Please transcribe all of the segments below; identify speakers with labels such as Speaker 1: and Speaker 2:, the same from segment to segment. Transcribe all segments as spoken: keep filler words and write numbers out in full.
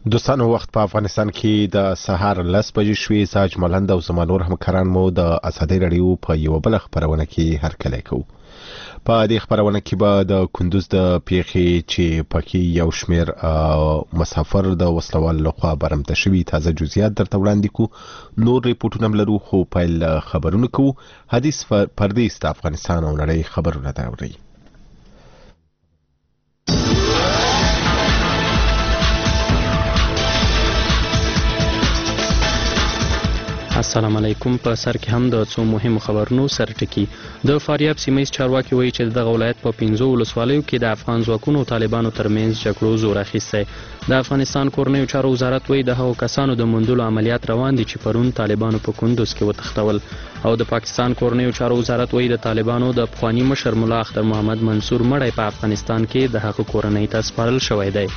Speaker 1: دوستانو وخت په افغانستان کې د سهار لس بجې شوې. ساج ملند او زما نور همکاران مو د ازادي رادیو په یو بل خبرونه کې هرکلی کوو. په دې خبرونه کې به د کندوز د پیښې چې پکې یو شمیر مسافر د وسلوال لخوا برمته شوي تازه جزئیات درته وړاندې کوو. نور ریپورټونه هم لرو خو پیل خبرونه کوو. حدیث پردیس د افغانستان او نړۍ خبرونه دا اوري.
Speaker 2: السلام علیکم. په سر کې هم د څو مهمو خبرونو سر ټکی. د فاریاب سیمه چارواکي وایي چې د ولایت په پنځو ولسوالیو کې د افغان ځواکونو او طالبانو ترمنځ جګړو زور اخیستی. د افغانستان کورنیو چارو وزارت وایي د هغو کسانو د موندلو عملیات روان دي چې پرون طالبانو په کندوز کې وتښتول. او د پاکستان کورنیو چارو وزارت وایي د طالبانو د پخواني مشر ملا اختر محمد منصور مړی په افغانستان کې د هغه کورنۍ ته سپارل شوی دی.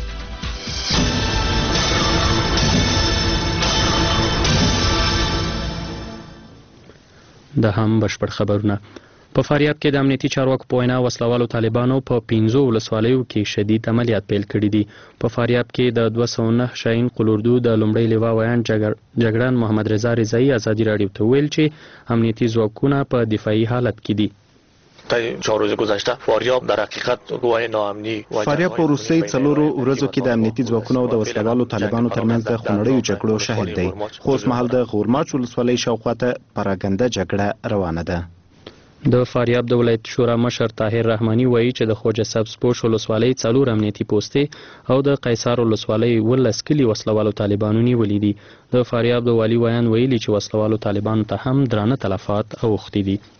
Speaker 2: د هم بشپړ خبرونه. په فاریاب کې د امنیتي چارواکو په وینا وسلوالو طالبانو په پنځو ولسوالیو کې شدید عملیات پیل کړي دي. په فاریاب کې د دوه سوه نه شاهین قلوردو د لومړي لیوا ویان جګړن محمد رضا رضایی ازادي راډیو ته ویل چې امنیتي ځواکونه په دفاعي حالت کې دي.
Speaker 3: تا چهار روز گذشته فاریاب در حقیقت گواه ناامنی
Speaker 4: فاریاب په وروستیو څلورو ورځو کې د امنیتي ځواکونو او د وسلوالو طالبانو ترمنځ د خونړیو جګړو شاهد دی. خو اوس مهال د غورماچ ولسوالۍ شاوخوا ته پراګنده جګړه روانه ده.
Speaker 2: د فاریاب د ولایت شورا مشر طاهر رحماني وایي چې د خوجه سبزپوش ولسوالۍ څلور امنیتي پوستې او د قیصار ولسوالۍ ولس کلي وسلوالو طالبانو نیولي دي. د فاریاب د والي ویان ویلي چې وسلوالو طالبانو ته هم درانه تلفات اوښتي دي.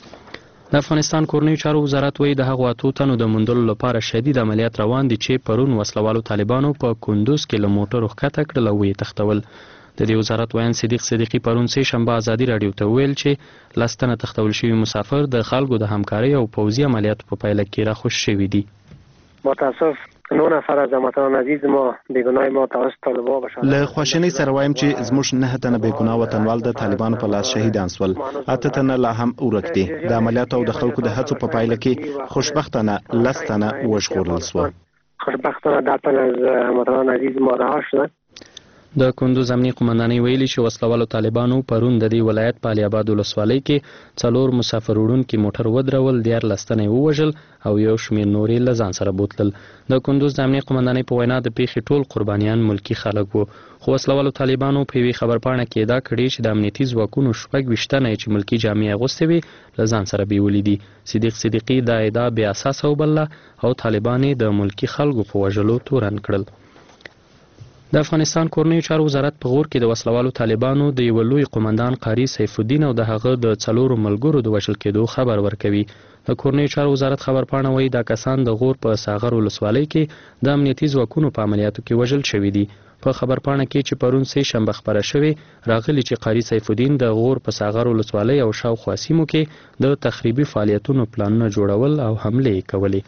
Speaker 2: د افغانستان کورنیو چارو وزارت وایي د هغو اتو تنو د موندلو لپاره شدید عملیات روان دي چې پرون وسلوالو طالبانو په کندوز کې له موټرو ښکته کړل او ویې تښتول. د دې وزارت ویان صدیق صدیقي پرون سه شنبه ازادي راډیو ته ویل چې لس تنه تښتول شوي مسافر د خلکو د همکارۍ او پوځي عملیاتو په پایله کې راخوش شوي دي.
Speaker 5: متاسف نو نفر از هموطنان عزیز ما بیگناه ما توسط طالبان بشن.
Speaker 4: له خواشینۍ سره وایم چې زموږ نه تنه بیګناه وطنوال د طالبانو په لاس شهیدان سول. اته تنه لا هم ورک دي. د عملیاتو او د خلکو د هڅو په پایله کې خوشبختانه لس تنه وژغورل سول.
Speaker 5: خوشبختانه ده تنه از هموطنان عزیز ما رها شدن.
Speaker 2: د کندوز امنیه قومندانۍ ویلي چې وسلوالو طالبانو پرون د دې ولایت په علي اباد ولسوالۍ کې څلور مسافر وړونکي موټر ودرول، دیارلس تنه یې ووژل او یو شمېر نور یې له ځان سره بوتلل. د کندوز د امنیه قومندانۍ په وینا د پیښې ټول قربانیان ملکي خلک وو. خو وسلوالو طالبانو په یوې خبرپاڼه کې ادعا کړې چې د امنیتي ځواکونو شپږ ویشت تنه چې ملکي جامې اغوستې وې له ځان سره بیولي دي. صدیق صدیقي دا ادعا بې اساسه وبلله او طالبان یې د ملکي خلکو په وژلو تورن کړل. د افغانستان کورنیو چارو وزارت په غور کې د وسلوالو طالبانو د یوه لوی قومندان قاري سیف الدین او د هغه د څلورو ملګرو د وژل کېدو خبر ورکوي. د کورنیو چارو وزارت خبرپاڼه وایي دا کسان د غور په ساغر ولسوالۍ کې د امنیتي ځواکونو په عملیاتو کې وژل شوي دي. په خبرپاڼه کې چې پرون سه شنبه خبره شوې راغلي چې قاري سیف الدین د غور په ساغر ولسوالۍ او شاوخوا سیمو کې د تخریبي فعالیتونو پلانونه جوړول او حملې کولې.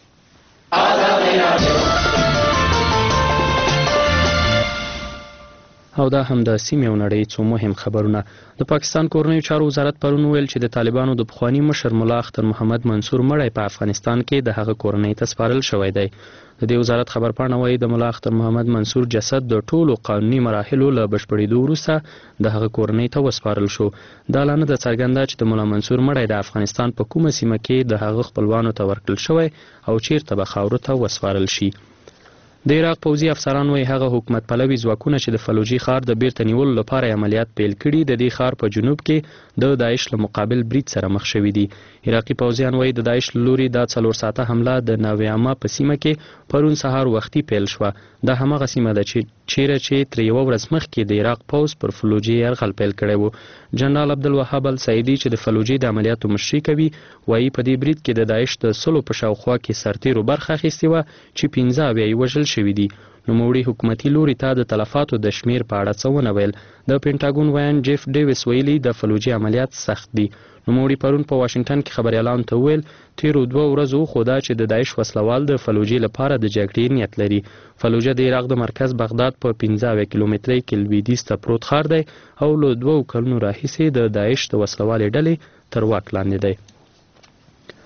Speaker 2: او دا هم د سیمې او نړۍ څو مهم خبرونه. د پاکستان کورنیو چارو وزارت پرون ویل چې د طالبانو د پخواني مشر ملا اختر محمد منصور مړی په افغانستان کې د هغه کورنۍ ته سپارل شوی دی. د دې وزارت خبرپاڼه وایي د ملا اختر محمد منصور جسد د ټولو قانوني مراحلو له بشپړېدو وروسته د هغه کورنۍ ته وسپارل شو. دا لا نه ده څرګنده چې د ملا منصور مړی د افغانستان په کومه سیمه کې د هغه خپلوانو ته ورکړل شوی او چیرته به خاورو ته وسپارل شي. د عراق پوځي افسران وایي هغه حکومت پلوي ځواکونه چې د فلوجي ښار د بیرته نیولو لپاره عملیات پیل کړي د دې ښار په جنوب کې د داعش له مقابل برید سره مخ شوي دي. عراقي پوځیان وایي د داعش له لوري دا څلور ساعته حمله د ناویاما په سیمه کې پرون سهار وختي پیل شوه. دا هماغه سیمه ده چې چیرې چې تر یوه ورځ مخکې د عراق پوځ پر فلوجي یرغل پیل کړی و. جنرال عبدالوهاب السعیدي چې د فلوجي د عملیاتو مشري کوي وایي په دې برید کې د داعش د سلو په شاوخوا کې سرتیرو برخه اخیستې وه چې پنځه اویا یې وژل شوي دي. نوموړي حکومتي لوري ته د تلفاتو د شمیر په اړه څه ونه ویل. د پینټاګون ویان جیف ډیویس ویلي د فلوجي عملیات سخت دي. نوموړي پرون په واشنگټن کې خبریالانو ته ویل تیرو دوه ورځو خو دا چې د داعش وسلوال د فلوجي لپاره د جګړې نیت لري. فلوجه د عراق د مرکز بغداد په پنځه اویا کیلومترۍ کې لویدیځ ته پروت ښار دی او له دوو کلونو راهیسې د داعش د وسلوالې ډلې تر واک لاندې دی.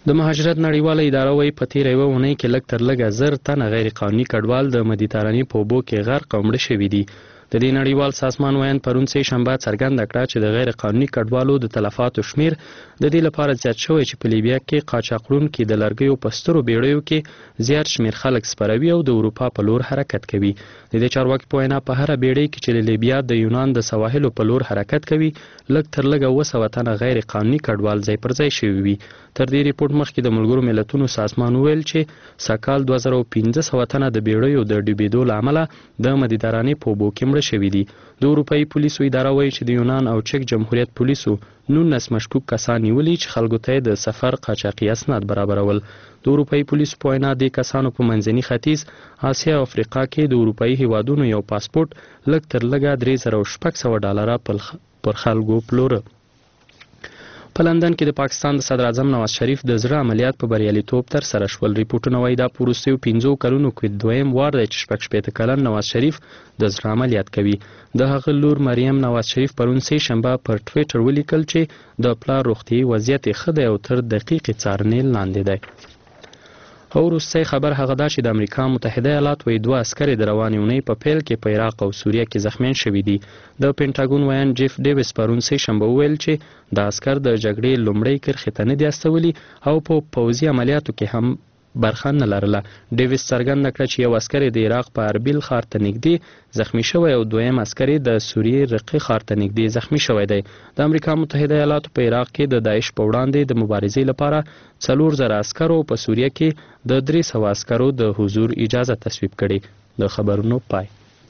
Speaker 2: د مهاجرت نړیواله اداره وايي په تېره یوه اونۍ کې لږ تر لږه زر تنه غیر قانوني کډوال د مدیترانې په اوبو کې غرق او مړه شوي دي. د دې نړیوال سازمان ویاند پرون سه شنبه څرګنده کړه چې د غیر قانوني کډوالو د تلفاتو شمیر د دې لپاره زیات شوی چې په لیبیا کې قاچاقړونکي د لرګیو په سترو بیړیو کې زیات شمیر خلک سپروي او د اروپا په لور حرکت کوي. د دې چارواکي په وینا په هره بیړۍ کې چې له لیبیا د یونان د سواحلو په لور حرکت کوي لږ تر لږه اوه سوه تنه غیر قانوني کډوال ځای پر ځای شوي وي. تر دې ریپورت مخکې د ملګرو ملتونو سازمان ویل چې سږکال دوه زره پنځه سوه تنه د بیړیو د ډوبېدو له امله د مدیترانې په اوبو کې مړه شوي دي. د اروپایي پولیسو اداره وایي چې د یونان او چک جمهوریت پولیسو نولس مشکوک کسان نیولي چې خلکو ته د سفر قاچاقي اسناد برابرول. د اروپایي پولیسو په وینا د کسانو په منځني ختیځ، اسیا او افریقا کې د اروپایي هیوادونو یو پاسپورت لږ تر لږه درې زره شپږ سوه ډالره پر خلکو پلوره. په لندن کې د پاکستان د صدر اعظم نواز شریف د زړه عملیات په بریالیتوب تر سره شول. ریپورټونه وایي دا په وروستیو پنځو کلونو کې دویم وار دی چې شپږ شپېته کلن نواز شریف د زړه عملیات کوي. د هغه لور مریم نواز شریف پرون سه شنبه پر ټویټر ولیکل چې د پلار روغتیایي وضعیت یې ښه دی او تر دقیقې څارنې لاندې دی. او وروستی خبر هغه دا چې د امریکا متحده ایالات وایي دوه عسکر د روانې اونۍ په پیل کې په عراق او سوریه کې زخمیان شوي دي. د پینټاګون ویاند جیف ډیویس پرون سه شنبه وویل چې د عسکر د جګړې لومړۍ کرښې ته نه دي استولي او په پوځي عملیاتو کې هم برخه نه لرله. ډیویس څرګنده کړه چې یو عسکر د عراق په اربیل ښار ته نږدې زخمی شوی او دویم عسکر د سوریې رقې ښار ته نږدې زخمی شوی دی. د امریکا متحده ایالاتو په عراق کې د داعش په وړاندې د مبارزې لپاره څلور زره عسکرو په سوریه کې د درې سوه عسکرو د حضور اجازه تصویب کړې. د خبرونو پای.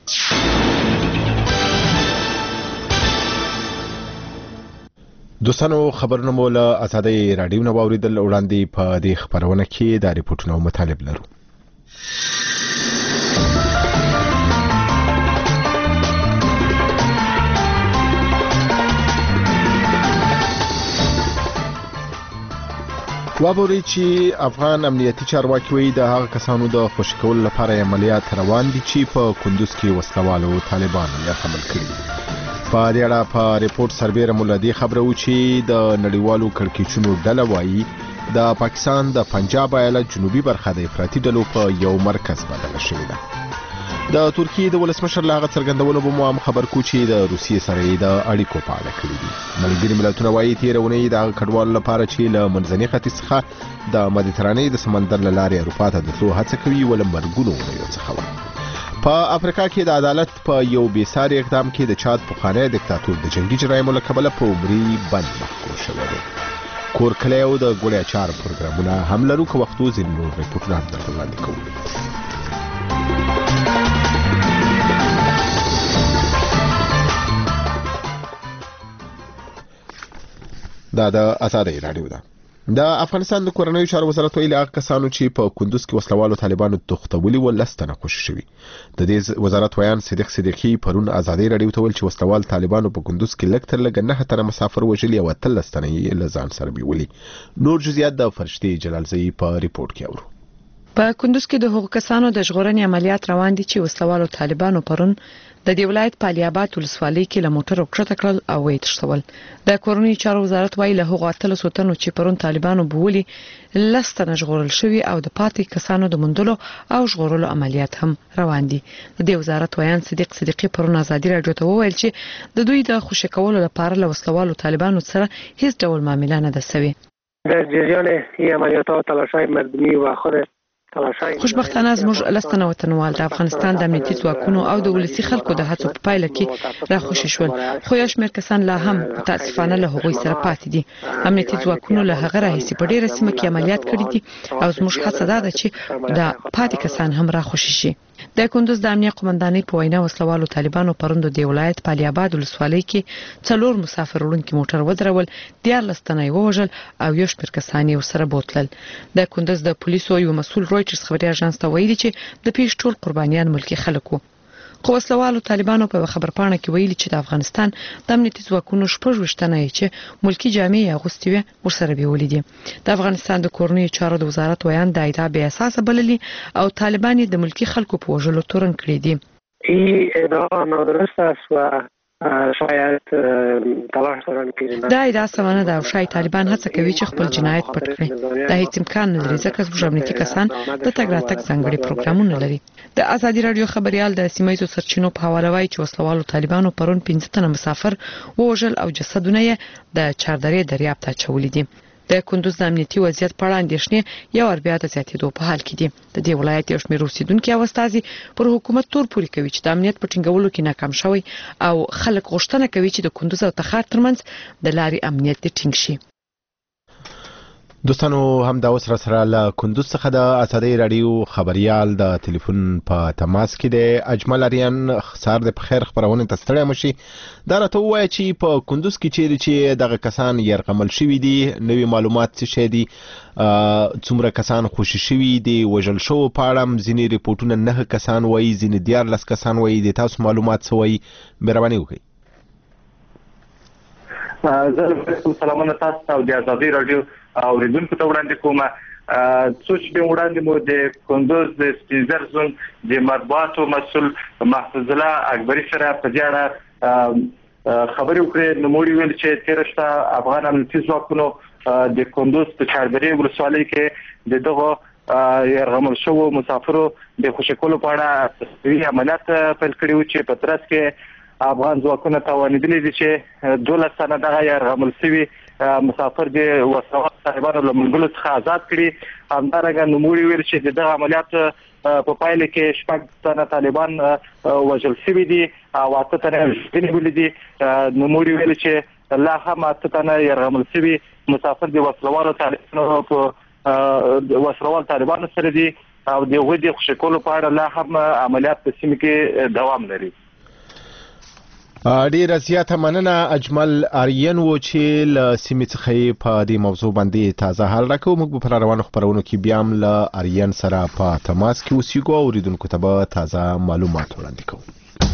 Speaker 1: دوستانو خبرونه مو له آزادۍ راډیو نه واوریدل. وړاندې په دې خبرونه کې د ریپورتونو مطالب لرو. وابوري چې افغان امنیتي چارواکي وایي د هغه کسانو د خوشي کولو لپاره عملیات روان دي چې په کندوز کې وسلوالو طالبانو یې حمل کړي. په دې اړه په ریپورت سربیره مولدي خبره و چې د نړیوالو کړکېچونو ډله وایي د پاکستان د پنجاب ایالت جنوبي برخه د افراطي ډلو په یو مرکز بدله شوې ده. د ترکیې د ولسمشر له هغه څرګندونو به مو هم خبر کو چې د روسیې سره یې د اړیکو په اړه کړي دي. ملګري ملتونه وایي تېره اونۍ د هغه کډوالو لپاره چې له منځني ختیځ څخه د مدیترانې د سمندر له لارې اروپا ته د تلو هڅه کوي ول مرګونو اونیو څخه وه. په افریقا کې د عدالت په یو بې ساري اقدام کې د چاد پخوانی دیکتاتور د جنگي جرایمو له کبله په عمري بند محکوم شوی دی. کور کلی او د ګوړې اچار پروګرامونه هم لرو که وختو ځینې نور ریپورټونه هم درته وړاندې کوو. دا د آزادۍ راډیو ده. د افغانستان د کورنیو چارو وزارت ویلي هغه کسانو چې په کندوز کې وسلوالو طالبانو تښتولي ول لس تنه خوشي شوي. د دې وزارت ویان صدیق صدیقي پرون آزادۍ راډیو ته ویل چې وسلوال طالبانو په کندوز کې لږ تر لږه نه تنه مسافر وژلي او اتلس تنه یې له ځان سره بیولي. نور جزئیات د فرشتې جلالزئی په ریپورت کې اورو.
Speaker 6: په کندوز کې د هغو کسانو د ژغورنې عملیات روان دي چې وسلوالو طالبانو پرون د دې ولایت په الیاباد ولسوالۍ کې له موټرو کښته کړل او ویې تښتول. د کورنیو چارو وزارت وایي له هغو اتلسو تنو چې پرون طالبانو بولي لس تنه ژغورل شوي او د پاتې کسانو د موندلو او ژغورلو عملیات هم روان دي. د دې وزارت ویان صدیق صدیقي پرون آزادۍ راډیو ته وویل چې د دوی د خوشي کولو لپاره له وسلوالو طالبانو سره هیڅ ډول معامله نه ده سوې.
Speaker 5: در جریان این عملیات ها تلاش‌های مردمی و خود
Speaker 6: خوشبختانه زموږ لستنه وطنوال د افغانستان د امنیتي ځواکونو او د ولسی خلکو د هڅو په پایله کې راخوشي شول، خو یو شمېر کسان لا هم متاسفانه له هغوی سره پاتې دي. امنیتي ځواکونو له هغه راهیسې په ډیره سیمه کې عملیات کړي دي او زموږ هڅه ده چې د پاتې کسان هم راخوشي شي. د کندوز د امنیه قومندانۍ په وینا وسلوالو طالبانو پروند د ولایت په الیاباد ولسوالۍ کې څلور مسافر وړونکي موټر ودرول، دیارلس تنه یې ووژل او یو شمېر کسان یې ورسره بوتلل. د کندوز د پولیسو یو مسؤل رویټرز خبري اژانس ته ویلي چې د پیښې ټول قربانیان ملکي خلک وو. خو وسلوالو طالبانو په خبرپاڼه کې ویلي چې د افغانستان د امنیتي ځواکونو شپږ ویشت تنه یې چې ملکي جامې اغوستې وې ورسره بیولي دي. د افغانستان د کورنیو چارو د وزارت ویان د ادعا بې اساسه بللي او طالبان د ملکي خلکو په وژلو تورن کړي دي.
Speaker 5: این ادعا نادرست است و شاید تلاش دارن که
Speaker 6: دا ادعا سمانه ده او شاید طالبان هڅه کوي چې خپل جنایت پټ کړي. دا هیڅ امکان نه لري ځکه زموږ امنیتي کسان د تګ راتګ ځانګړي پروګرامونه لري. د ازادي راډیو خبريال د سیمایي سرچینو په حواله وایي چې وسلوالو طالبانو پرون پنځه تنه مسافر ووژل او جسدونه یې د چاردرې دریاب ته اچولي دي. د کندوز د امنیتي وضعیت په اړه اندېښنې یو ور بیا د زیاتېدو په حال کې دي. د دې ولایت یو شمېر اوسیدونکي او استازي پر حکومت تور پوري کوي چې د امنیت په ټینګولو کې ناکام شوی او خلک غوښتنه کوي چې د کندوز او تخار ترمنځ د لارې امنیت دې ټینګ شي.
Speaker 1: دوستانو هم دا اوس را سره له کندوز څخه د ازادي راډیو خبريال د ټلیفون په تماس کې د اجمل اریان خسار د خیر خبرونه ته ستړی مشي. دا راته وایي چې په کندوز کې چیرې چې دغه کسان يرغمل شوی دي، نوې معلومات څه شي دي، څومره کسان خوشي شوی دي، وژل شو په اړه ځینې ریپورتونه نه کسان وایي، ځینې دیارلس کسان وایي. د تاسو معلومات څه وایي؟ مهرباني وکړئ.
Speaker 7: زه سلامونه تاسو او د ازادي راډیو اوریدونکو ته وړاندې کوم. څو شپې وړاندې مو د کندوز د سپینزر زون د مطبوعاتو مسؤل محفوظ الله اکبري سره په دې اړه خبرې وکړې. نوموړي ویل چې تېره شپه افغان امنیتي ځواکونو د کندوز په چاردرې ولسوالۍ کې د دغه یرغمل شوو مسافرو د خوشي کولو په اړه عملیات پیل کړي وو چې په ترڅ کې افغان ځواکونه توانیدلي دي چې دولس تنه دغه یرغمل شوي مسافر د وسوال طالبانو له منګلو څخه آزاد کړي. همدارنګه نوموړي ویل چې د دغه عملیات په پایله کې شپږ تنه طالبان وژل شوي دي او اته تنه ژوندي دي. نوموړي ویل چې لا هم اته تنه یرغمل شوي مسافر د وسلوالو طالبانو په وسلوال طالبانو سره دي او د هغوی د خوشي کولو په اړه لا هم عملیات په سیمه کې دوام لري.
Speaker 1: ډیره زیاته مننه اجمل اریان و چې له سیمې څخه په دې موضوع باندې تازه حال راکوو. موږ په روانو خبرونو کې بیا هم له اریان سره په تماس کې اوسېږو او اوریدونکو ته به تازه معلومات وړاندې کوو.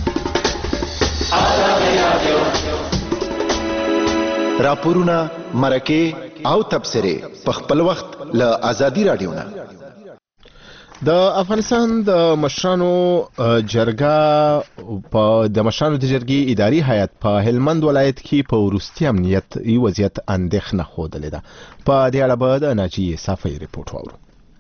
Speaker 8: راپورونه، مرکې او تبصرې په خپل وخت له ازادي راډیو نه.
Speaker 1: د افغانستان د مشرانو جرګه په د مشرانو د جرګې اداري هیئت په هلمند ولایت کې په وروستي امنیتي وضعیت اندېښنه ښودلې ده. په دې اړه به د ناجیې صافی ریپورت واورو.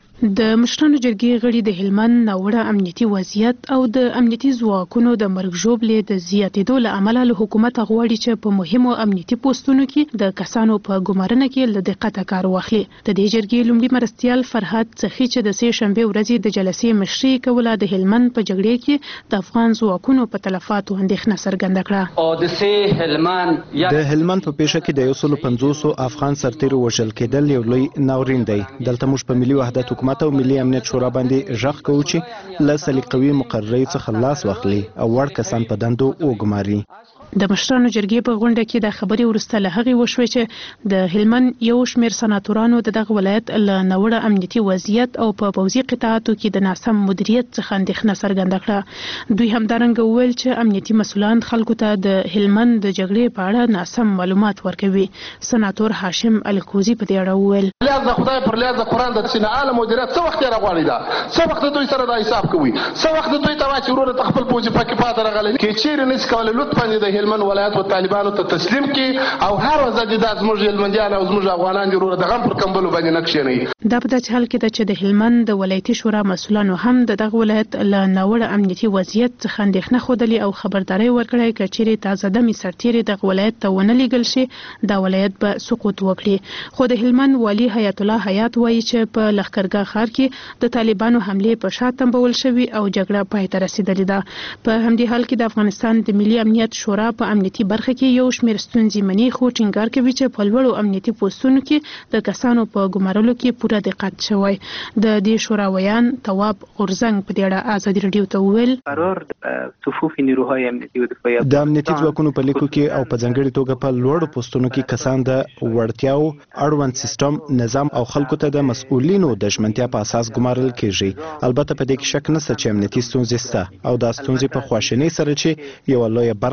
Speaker 9: د مشرانو جرګې غړي د هلمند ناوړه امنیتي وضعیت او د امنیتي ځواکونو د مرګ ژوبلې د زیاتېدو له امله له حکومت غواړي چې په مهمو امنیتي پوسټونو کې د کسانو په ګمارنه کې له دقته کار واخلي. د دې جرګې لومړي مرستیال فرهاد څخي چې د سې شنبه ورځې د جلسې مشري کوله د هلمند په جګړې کې د افغان ځواکونو په تلفاتو اندېښنه څرګنده کړه.
Speaker 10: او د سې هلمند
Speaker 4: د هلمند په پیښه کې د یو سل پنځوس افغان سرتیرو وژل کېدل یو لوی ناورین دی. دلته موږ په ملي وحدت حکومت او ملي امنیت شورا باندې ژغ کوو چې له سلیقوي مقررې څخه لاس واخلي او وړ کسان په دندو وګماري.
Speaker 9: د مشرانو جرګې په غونډه کې د خبري ورسته له هغې وشوې چې د هلمند یو شمېر سناتورانو د دغه ولایت له ناوړه امنیتي وضعیت او په پوځي قطاعاتو کې د ناسم مدیریت څخه اندېښنه څرګنده کړه. دوی همدارنګه وویل چې امنیتي مسؤلان خلکو ته د هلمند د جګړې په اړه ناسم معلومات ورکوي. سناتور هاشم الکوزي په دې اړه وویل
Speaker 11: لیاز د خدای پر لیاز د قرآن د سینه مدیریت څه وخت یې راغواړي ده، څه وخت دوی سره دا حساب کوي، څه وخت دوی ته وایي چې وروره ته خپل پوځي پکې پاته راغلی کې چیرې نشي کولی لطفا د هلمند ولایت و طالبانو ته تسلیم کی او هر ورځ د زموږ هلمندیان او زموږ افغانان ضرور د غم پر کمبلو باندې نقشې نه.
Speaker 9: دا په داسې حال کې ده چې د هلمند د ولایتي شورا مسؤلانو هم د دغه ولایت له ناوړه امنیتي وضعیت څخه اندېښنه ښودلې او خبرداری ورکړی که چیرې تازه دمې سرتیرې دغه ولایت ته ونه لیږل شي دا ولایت به سقوط وکړي. خو د هلمند والي حیات الله حیات وایي چې په لښکرګاه ښار کې د طالبانو حملې په شا تنبول شوي او جګړه پای ته رسېدلې ده. په همدې حال کې د افغانستان د ملي امنیت شورا په امنیتي برخه کې یو شمېر ستونزې مني خو ټینګار کوي چې په لوړو امنیتي پوسټونو کې د کسانو په ګمارلو کې پوره دقت شوی. د دې شورا ویان تواب غورزنګ په دې اړه ازادي راډیو ته وویل
Speaker 12: قرار صفوف نیروهای امنیتي و دفاعي
Speaker 4: د امنیتي ځواکونو په لیکو کې او په ځانګړي توګه په لوړو پوسټونو کې کسان د وړتیاو اړوند سیستم نظام او خلکو ته د مسؤلینو د ژمنتیا په اساس ګمارل کېږي. البته په دې کې شک نشته چې امنیتي ستونزې شته او دا ستونزې په خواشینۍ سره چې یو لویه برخه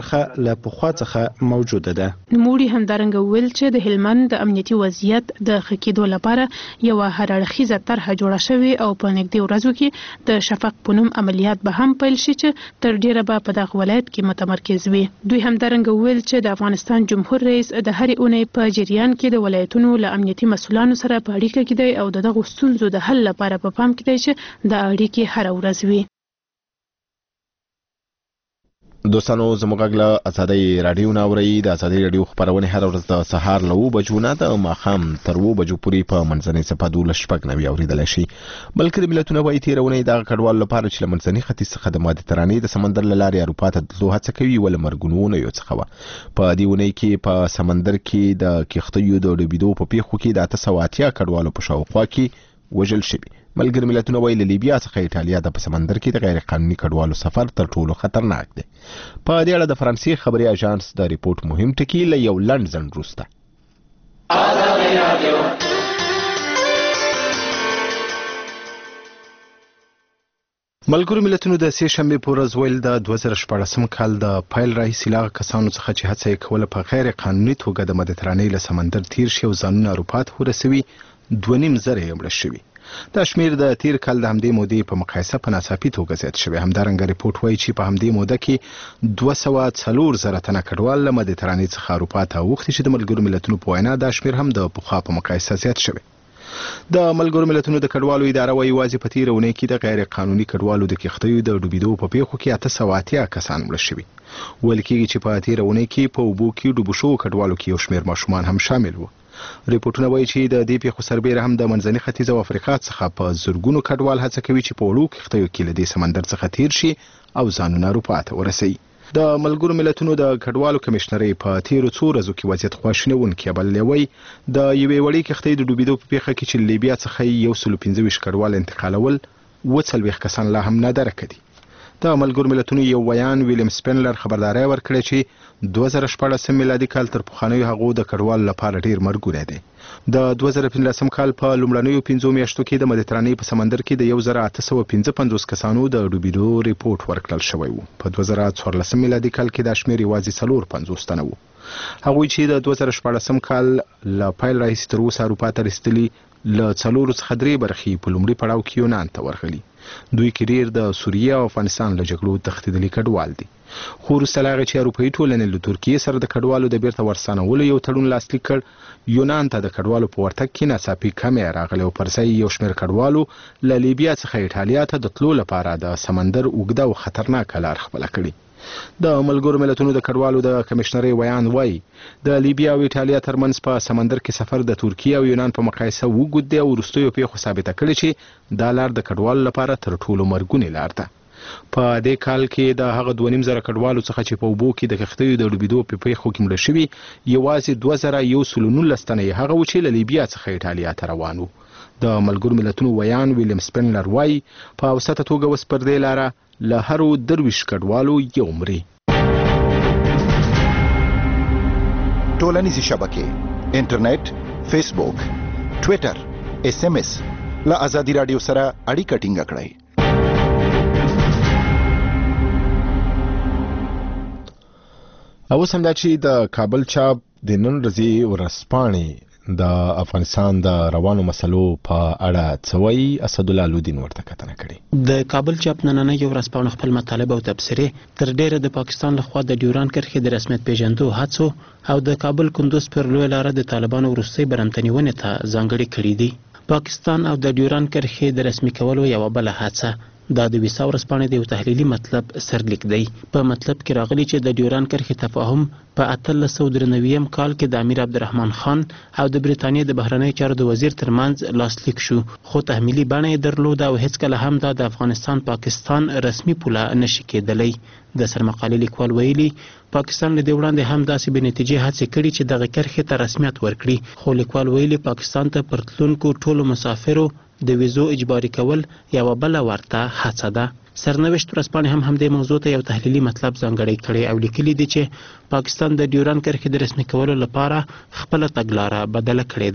Speaker 4: له پخوا څخه موجوده ده.
Speaker 9: نوموړي همدارنګه وویل چې د هلمند د امنیتي وضعیت د ښه کېدو لپاره یوه هراړخیزه طرحه جوړه شوې او په نږدې ورځو کې د شفق په نوم عملیات به هم پیل شي چې تر ډیره به په دغه ولایت کې متمرکز وي. دوی همدارنګه وویل چې د افغانستان جمهور رئیس د هرې اونۍ په جریان کې د ولایتونو له امنیتي مسؤلانو سره په اړیکه کې دی او د دغو ستونزو د حل لپاره په پام کې دی چې د اړیکې هره ورځ وي.
Speaker 1: دوستانو زموږ غږ له ازادۍ رادیو نه اورئ. د ازادۍ رادیو خپرونې هره ورځ د سهار له اوه بجو نه د ماښام تر اوه بجو پورې په منځنۍ څپه دولس شپږ نوي اورېدلی شي. بلکې د ملتونو وایي تېره اونۍ دغه کډوالو لپاره چې له منځني ختیځ څخه د مدیترانې د سمندر له لارې اروپا ته تلو هڅه کوي یوه له مرګونو اونیو څخه وه. په دې اونۍ کې په سمندر کې د کښتیو د ډوبېدو په پیښو کې د اته سوه اتیا کډوالو په شاوخوا کې وژل شوي. ملګري ملتونه وایي له لیبیا څخه ایټالیا ته په سمندر کې د غیر قانوني کډوالو سفر تر ټولو خطرناک دی. په دې اړه د فرانسې خبري اژانس د ریپورت مهم ټکي له یو لنډ ځنډ وروسته. ملګرو ملتونو د سې شنبې په ورځ ویل د دوه زره شپاړسم کال د پیل راهیسې له کسانو څخه چې هڅه یې کوله په غیر قانوني توګه د مدیترانې له سمندر تیر شي او ځانونه اروپا ته ورسوي دوه نیم زره یې مړه شوي. دا شمیر د تیر کال د همدې مودې په مقایسه په ناڅاپي توګه زیات شوی. همدارنګه ریپورت وایي چې په همدې موده کې دوه سوه څلور زره تنه کډوال له مدیترانې څخه اروپا ته اوښتي چې د ملګرو ملتونو په وینا دا شمیر هم د پخوا په مقایسه زیات شوی. د ملګرو ملتونو د کډوالو اداره وایي یوازې په تیره اونۍ کې د غیر قانوني کډوالو د کښتیو د ډوبېدو په پیښو کې اته سوه اتیا کسان مړه شوي. ویل کېږي چې په تیره اونۍ کې په اوبو کې ډوبو شوو کډوالو کې یو شمیر ماشومان هم شامل وو. ریپورتونه وایي چې د دې پیښو سربیره هم د منځني ختیځ او افریقا څخه په زرګونو کډوال هڅه کوي چې په وړو کښتیو کې له دې سمندر څخه تیر شي او ځانونه اروپا ته ورسوي. د ملګرو ملتونو د کډوالو کمشنرۍ په تیرو څو ورځو کې وضعیت خواشینونکی بللی وایي د یوې وړې کښتۍ د ډوبېدو په پیښه کې چې لیبیا څخه یو سل پنځه ویشت کډوال انتقالول اووه څلوېښت کسان لا هم نادرکه دي. د ملګرو ملتونو یو ویان ویلیم سپینلر خبرداری ورکړی چې دوه زره شپاړسم میلادي کال تر پخوانیو هغو د کډوالو لپاره ډیر مرګونی دی. د دوه زره پنځلسم کال په لومړنیو پنځو میاشتو کې د مدیترانې په سمندر کې د یو زره اته سوه پنځه پنځوس کسانو د ډوبېدو ریپورت ورکړل شوی و. په دوه زره څوارلسم میلادي کال کې دا شمیر یوازې څلور پنځوس تنه و. هغوی چې د دوه زره شپاړسم کال له پیل راهیسې تر اوسه اروپا ته رسېدلي له څلورو څخه درې برخې په لومړي پړاو کې یونان ته ورغلي. دوی کې ډیر د سوریه او افغانستان له جګړو تښتېدلي کډوال دي. خو وروسته له هغې چې اروپایي ټولنې له ترکیې سره د کډوالو د بیرته ورستانولو یو تړون لاسلیک کړ، یونان ته د کډوالو په ورتګ کې ناڅاپي کمی راغلی او پر ځای یو شمېر کډوالو له لیبیا څخه ایټالیا ته د تلو لپاره د سمندر اوږده او خطرناکه لار خپله کړې. د ملګرو ملتونو د کډوالو د کمشنرۍ ویان وایي د لیبیا او ایټالیا ترمنځ په سمندر کې سفر د ترکیې او یونان په مقایسه اوږد دی او وروستیو پیښو ثابته کړې چې دا لار د کډوالو لپاره تر ټولو مرګونې لار ده. په دې کال کې د هغه دوه نیم زره کډوالو څخه چې په اوبو کې د کښتیو د ډوبېدو په پیښو کې مړه شوي یوازې دوه زره یو سل نولس تنه یې هغه و چې له لیبیا څخه ایټالیا ته روان وو. د ملګرو ملتونو ویان ویلیم سپینلر وایي په اوسطه توګه اوس پر دې لاره له هرو درویشت کډوالو یو مري.
Speaker 8: ټولنیزې شبکې انټرنیټ، فیسبوک، ټویټر، اس ام اس له ازادي راډیو سره اړیکه ټینګه کړئ.
Speaker 1: اوس هم دا چې د کابل چاپ د نن ورځې ورځپاڼې د افغانستان د روانو مسلو په اړه څه وایي، اسدالله لودین ورته کتنه کړې.
Speaker 13: د کابل چاپ نننۍ ورځپاڼه خپل مطالب او تبصرې تر ډیره د پاکستان لخوا د ډیوران کرښې د رسمیت پیژندو هڅو او د کابل کندوز پر لویه لاره د طالبانو وروستۍ برمتنیونې ته ځانګړې کړي دي. پاکستان او د ډیوران کرښې د رسمي کولو یوه بله هڅه دا د ویسا ورځپاڼې د یو تحلیلي مطلب سرلیک دی. په مطلب کې راغلي چې د ډیوران کرښې تفاهم په اتلس سوه درې نوي کال کې د امیر عبدالرحمن خان او د برټانیې د بهرنیو چارو د وزیر ترمنځ لاسلیک شو، خو تحمیلي بڼه یې درلوده او هیڅکله هم دا د افغانستان پاکستان رسمي پوله نشي کېدلی. د سرمقالې لیکوال ویلي پاکستان له دې وړاندې هم داسې بې نتیجې هڅې کړي چې دغه کرښې ته رسمیت ورکړي، خو لیکوال ویلي پاکستان ته پر تلونکو ټولو مسافرو د ویزو اجباري کول یوه بله ورته هڅه ده. سرنوشت ورځپاڼې هم همدې موضوع ته یو تحلیلي مطلب ځانګړی کړی او لیکلي دي چې پاکستان د ډیوران کرښې د رسمي کولو لپاره خپله تګلاره بدله کړې ده.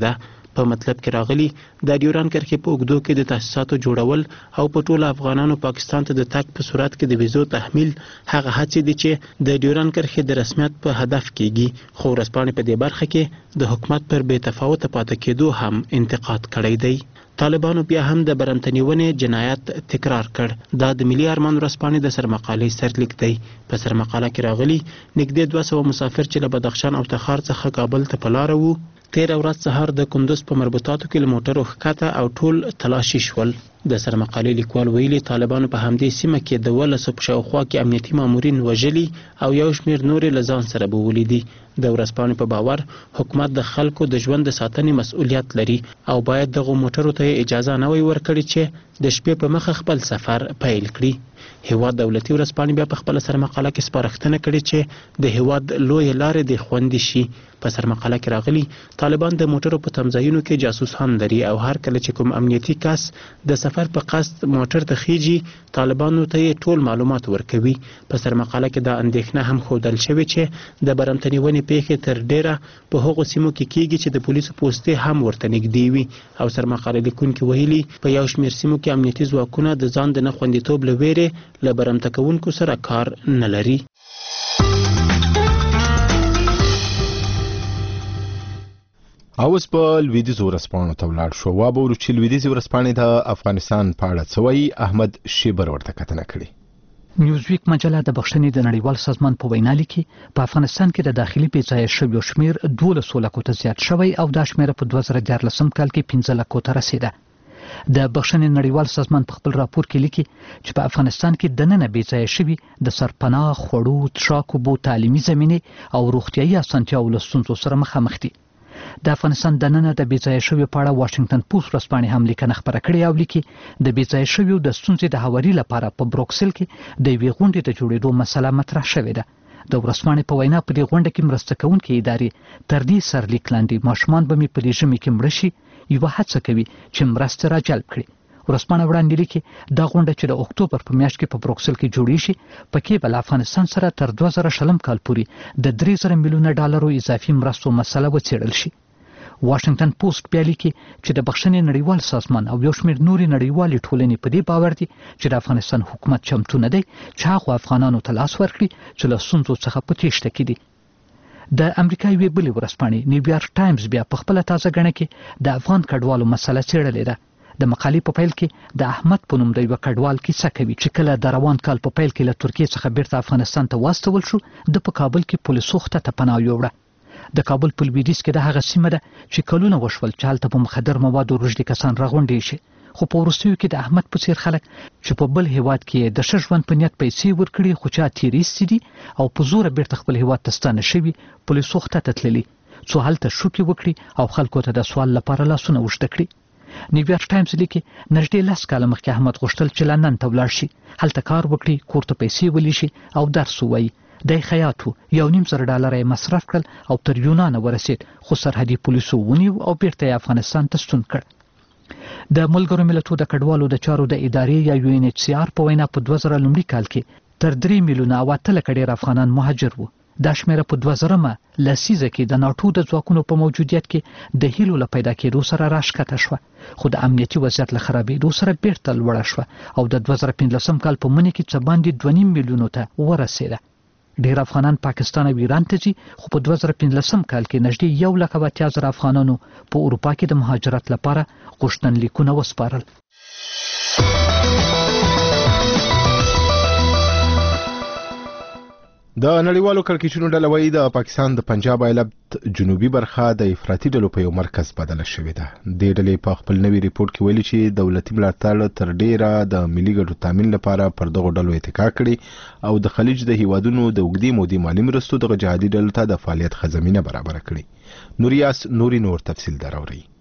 Speaker 13: په مطلب کې راغلي د ډیوران کرښې په اوږدو کې د تاسیساتو جوړول او په ټولو افغانانو پاکستان ته د تګ په صورت کې د ویزو تحمیل هغه هڅې دي چې د ډیوران کرښې د رسمیت په هدف کېږي، خو ورځپاڼې په دې برخه کې د حکومت پر بې تفاوته پاتې کېدو هم انتقاد کړی دی. طالبانو بیا هم د برمتنیونې جنایت تکرار کړ. دا د ملي ارمان ورځپاڼې د سرمقالې سرلیک دی. په سرمقاله کې راغلي نږدې دوه سوه مسافر چې له بدخشان او تخار څخه کابل ته په لاره وو، تېره ورځ سهار د کندوز په مربوطاتو کې له موټرو ښکته او ټول تلاشي شول. د سرمقالې لیکوال ویلي طالبانو په همدې سیمه کې د ولسو په شاوخوا کې امنیتي مامورین وژلي او یو شمېر نورې له ځان سره بوولي دي. د ورځپاڼې په باور حکومت د خلکو د ژوند د ساتنې مسؤلیت لري او باید دغو موټرو ته اجازه نه وي ورکړي چې د شپې په مخه خپل سفر پیل کړي. هیواد دولتي ورځپاڼې بیا په خپله سرمقاله کې سپارښتنه کړې چې د هیواد لویې لارې دې خوندي شي. په سرمقاله کې راغلي طالبان د موټرو په تمځایونو کې جاسوسان لري او هر کله چې کوم امنیتي کس د سفر په قصد موټر ته خیږي طالبانو ته یې ټول معلومات ورکوي. په سرمقاله کې دا اندېښنه هم ښودل شوې چې د برمتنیونې پیښې تر ډیره په هغو سیمو کې کیږي چې د پولیسو پوستې هم ورته نږدې وي. او سرمقاله لیکونکي ویلي په یو شمېر سیمو کې امنیتي ځواکونه د ځان د نه خوندیتوب له ویرې له برمته کوونکو سره کار نه لري.
Speaker 1: اوس په لویدیځو ورځپاڼو ته ولاړ شو. وابورو چې لویدیځې ورځپاڼې د افغانستان په اړه څه وایي. احمد شیبر ورته کتنه کړې.
Speaker 14: نیوزویک مجله د بخښنې د نړیوال سازمان په وینا لیکي په افغانستان کې د داخلي بېځایه شویو شمېر دولسو لکو ته زیات شوی او دا شمېر په دوه زره دیارلسم کال کې پنځه لکو ته رسیده. د بخښنې نړیوال سازمان په خپل راپور کې لیکي چې په افغانستان کې دننه بېځایه شوي د سرپناه، خوړو، څښاک اوبو، تعلیمي زمینې او روغتیایي اسانتیاوو له ستونزو سره مخامخ دي. د افغانستان دننه د بېځایه شویو په اړه واشنګټن پوسټ ورځپاڼې هم لیکنه خپره کړې او لیکي د بېځایه شویو د ستونزې د هواري لپاره په بروکسل کې د یوې غونډې د جوړېدو مسله مطرح شوې ده. د ورځپاڼې په وینا په دې غونډه کې مرسته کوونکې ادارې تر دې سرلیک لاندې ماشومان به مې په دې ژمي کې مړه شي یوه هڅه کوي چې مرستې راجلب کړي. ورځپاڼه وړاندې لیکي دا غونډه چې د اکتوبر په میاشت کې په بروکسل کې جوړیږي پکې به له افغانستان سره تر دوه زره شلم کال پورې د درې زره میلیونه ډالرو اضافي مرستو مسله وڅېړل شي. واشنګټن پوسټ بیا لیکي چې د بخښنې نړیوال سازمان او یو شمېر نورې نړیوالې ټولنې په دې باور دي چې د افغانستان حکومت چمتو نه دی چې هغو افغانانو ته لاس ورکړي چې له ستونزو څخه په تېښته کې دي. د امریکا یوې بلې ورځپاڼې نیویارک ټایمز بیا په خپله تازه ګڼه کې د افغان کډوالو مسله څېړلې ده. د مقالې په پیل کې د احمد په نوم د یوه کډوال کیسه کوي چې کله د روان کال په پیل کې له ترکیې څخه بیرته افغانستان ته واستول شو د په کابل کې پولیسو خته ته پناه یووړه. د کابل په لویدیځ کې د هغه سیمه ده چې کلونه وشول چې هلته په مخدر موادو روږدي کسان راغونډې شي، خو په وروستیو کې د احمد په څېر خلک چې په بل هیواد کې د ښه ژوند په نیت پیسې ورکړي خو چا تېرې ایستې دي او په زوره بیرته خپل هیواد ته ستانه شوي پولیسو خته ته تللي څو هلته شوکې وکړي او خلکو ته د سوال لپاره لاسونه اوږده کړي. نیویارک ټایمز لیکي نږدې لس کاله مخکې احمد غوښتل چې لندن ته ولاړ شي، هلته کار وکړي، کور ته پیسې ولیشي او درس ووایي. دی خیاط و، یو نیم زره ډالره یې مصرف کړل او تر یونانه ورسید خو سرحدي پولیسو ونیو او بیرته یې افغانستان ته ستون کړ. د ملګرو ملتونو د کډوالو د چارو د ادارې یا یو ان ایچ سی آر په وینا په دوه زره لومړي کال کې تر درې میلیونه او اته لکه ډېر افغانان مهاجر وو. دا شمېره په دوه زرمه لسیزه کې د ناټو د ځواکونو په موجودیت کې د هیلو له پیدا کېدو سره راښکته شوه، خو د امنیتي وضعیت له خرابېدو سره بیرته لوړه شوه او د دوه زره پنځلسم کال په مني کې څه باندې دوه نیم میلیونو ته ورسېده. ډېر افغانان پاکستان او ایران ته ځي، خو په دوه زره پنځلسم کال کې نږدې یو لک او اتیا زره افغانانو په اروپا کې د مهاجرت لپاره غوښتنلیکونه وسپارل.
Speaker 1: د نړیوالو کړکېچونو ډله وایي د پاکستان د پنجاب ایالت جنوبي برخه د افراطي ډلو په یو مرکز بدله شوې ده. دې ډلې په خپل نوي ریپورت کې ویلي چې دولتي ملاتړ تر ډیره د ملي ګټو تامین لپاره پر دغو ډلو اتکا کړي او د خلیج د هیوادونو د اوږدې مودې مالي مرستو دغه جهادي ډلو ته د فعالیت ښه زمینه برابره کړي. نوریاس نوري نور تفصیل دراوري.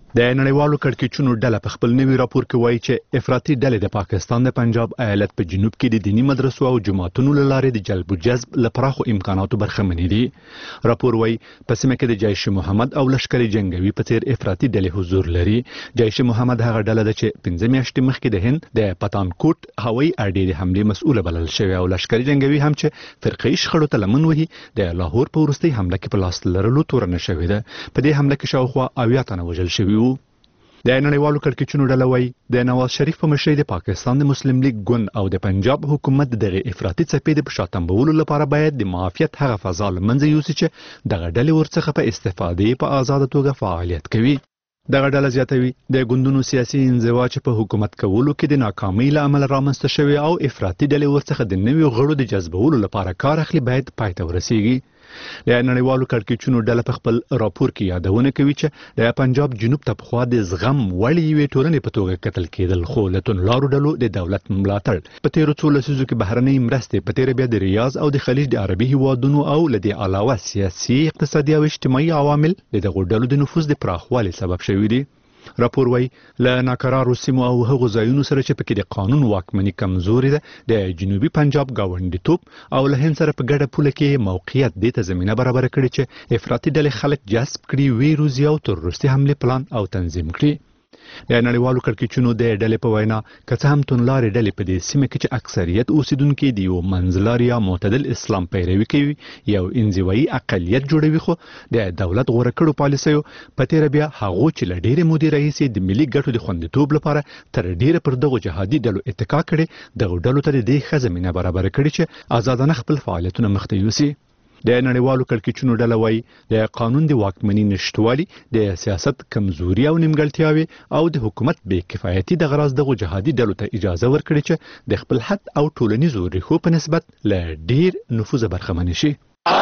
Speaker 15: د نړیوالو کړکېچونو ډله په خپل نوي راپور کې وایي چې افراطي ډلې د پاکستان د پنجاب ایالت په جنوب کې د دینی مدرسو او جماعتونو له لارې د جلب و جذب له پراخو امکاناتو برخمنې دي. راپور وایي په سیمه کې د جیش محمد او لشکري جنگوي په څیر افراطي ډلې حضور لري. جیش محمد هغه ډله ده چې پنځه میاشتې مخکې د هند د پتانکوټ هوایي اډې د حملې مسؤله بلل شوې او لشکري جنگوي هم چې فرقه‌ایي شخړو ته لمن وهي د لاهور په وروستۍ حمله کې په لاس لرلو تورنه شوې ده. په دې حمله کې شاوخوا اویا تنه وژل شوي وو. د نړیوالو کړکېچونو ډله وایي د نواز شریف په مشرۍ د پاکستان د مسلم لیگ ګوند او د پنجاب حکومت دغه افراطي څپې د پشاتنبولو لپاره باید د معافیت هغه فضا له منځه یوسي چې دغه ډلې ورڅخه په استفادې په آزاده توګه فعالیت کوي. دغه ډله زیاتوي د ګوندونو سیاسي انزوا چې په حکومت کولو کې د ناکامۍ له امله رامنځته شوې او افراطي ډلې ورڅخه د نویو غړو د جذبولو لپاره کار اخلي باید پای ته ورسیږي. د نړیوالو کړکېچونو ډله په خپل راپور کې یادونه کوي چې د پنجاب جنوب ته پخوا د زغم وړ یوې ټولنې په توګه کتل کېدل خو له توندلارو ډلو د دولت ملاتړ په تیرو څو لسیزو کې بهرنۍ مرستې په تیره بیا د ریاض او د خلیج د عربي هیوادونو او له دې علاوه سیاسي اقتصادي او اجتماعي عوامل د دغو ډلو د نفوذ د پراخوالي سبب شوي دي. راپور وایي له ناکرارو سیمو او هغو ځایونو سره چې پکې د قانون واکمني کمزوري ده د جنوبي پنجاب ګاونډیتوب او له هند سره په ګډه پوله کې موقعیت دې ته زمینه برابره کړې چې افراطي ډلې خلک جذب کړي وی روزي او تروریستي حملې پلان او تنظیم کړي. د نړیوالو کړکېچونو د ډلې په وینا که څه هم توندلارې ډلې په دې سیمه کې چې اکثریت اوسیدونکي د یو منځلاري یا معتدل اسلام پیروي کوي یو انزوایي اقلیت جوړوي خو د دولت غوره کړو پالیسیو په تیره بیا هغو چې له ډېرې مودې راهیسې د ملي ګټو د خوندیتوب لپاره تر ډېره پر دغو جهادي ډلو اتکا کړې دغو ډلو ته د دې ښه زمینه برابره کړې چې آزادانه خپل فعالیتونه مخته یوسي. د نړیوالو کړکېچونو ډله وایي د قانون د واکمنۍ نشتوالي د سیاست کمزوري او نیمګړتیاوې او د حکومت بې کفایتي دغه راز دغو جهادي ډلو ته اجازه ورکړي چې د خپل حد او ټولنیزو ریښو په نسبت له ډېر نفوذه برخمنې شي.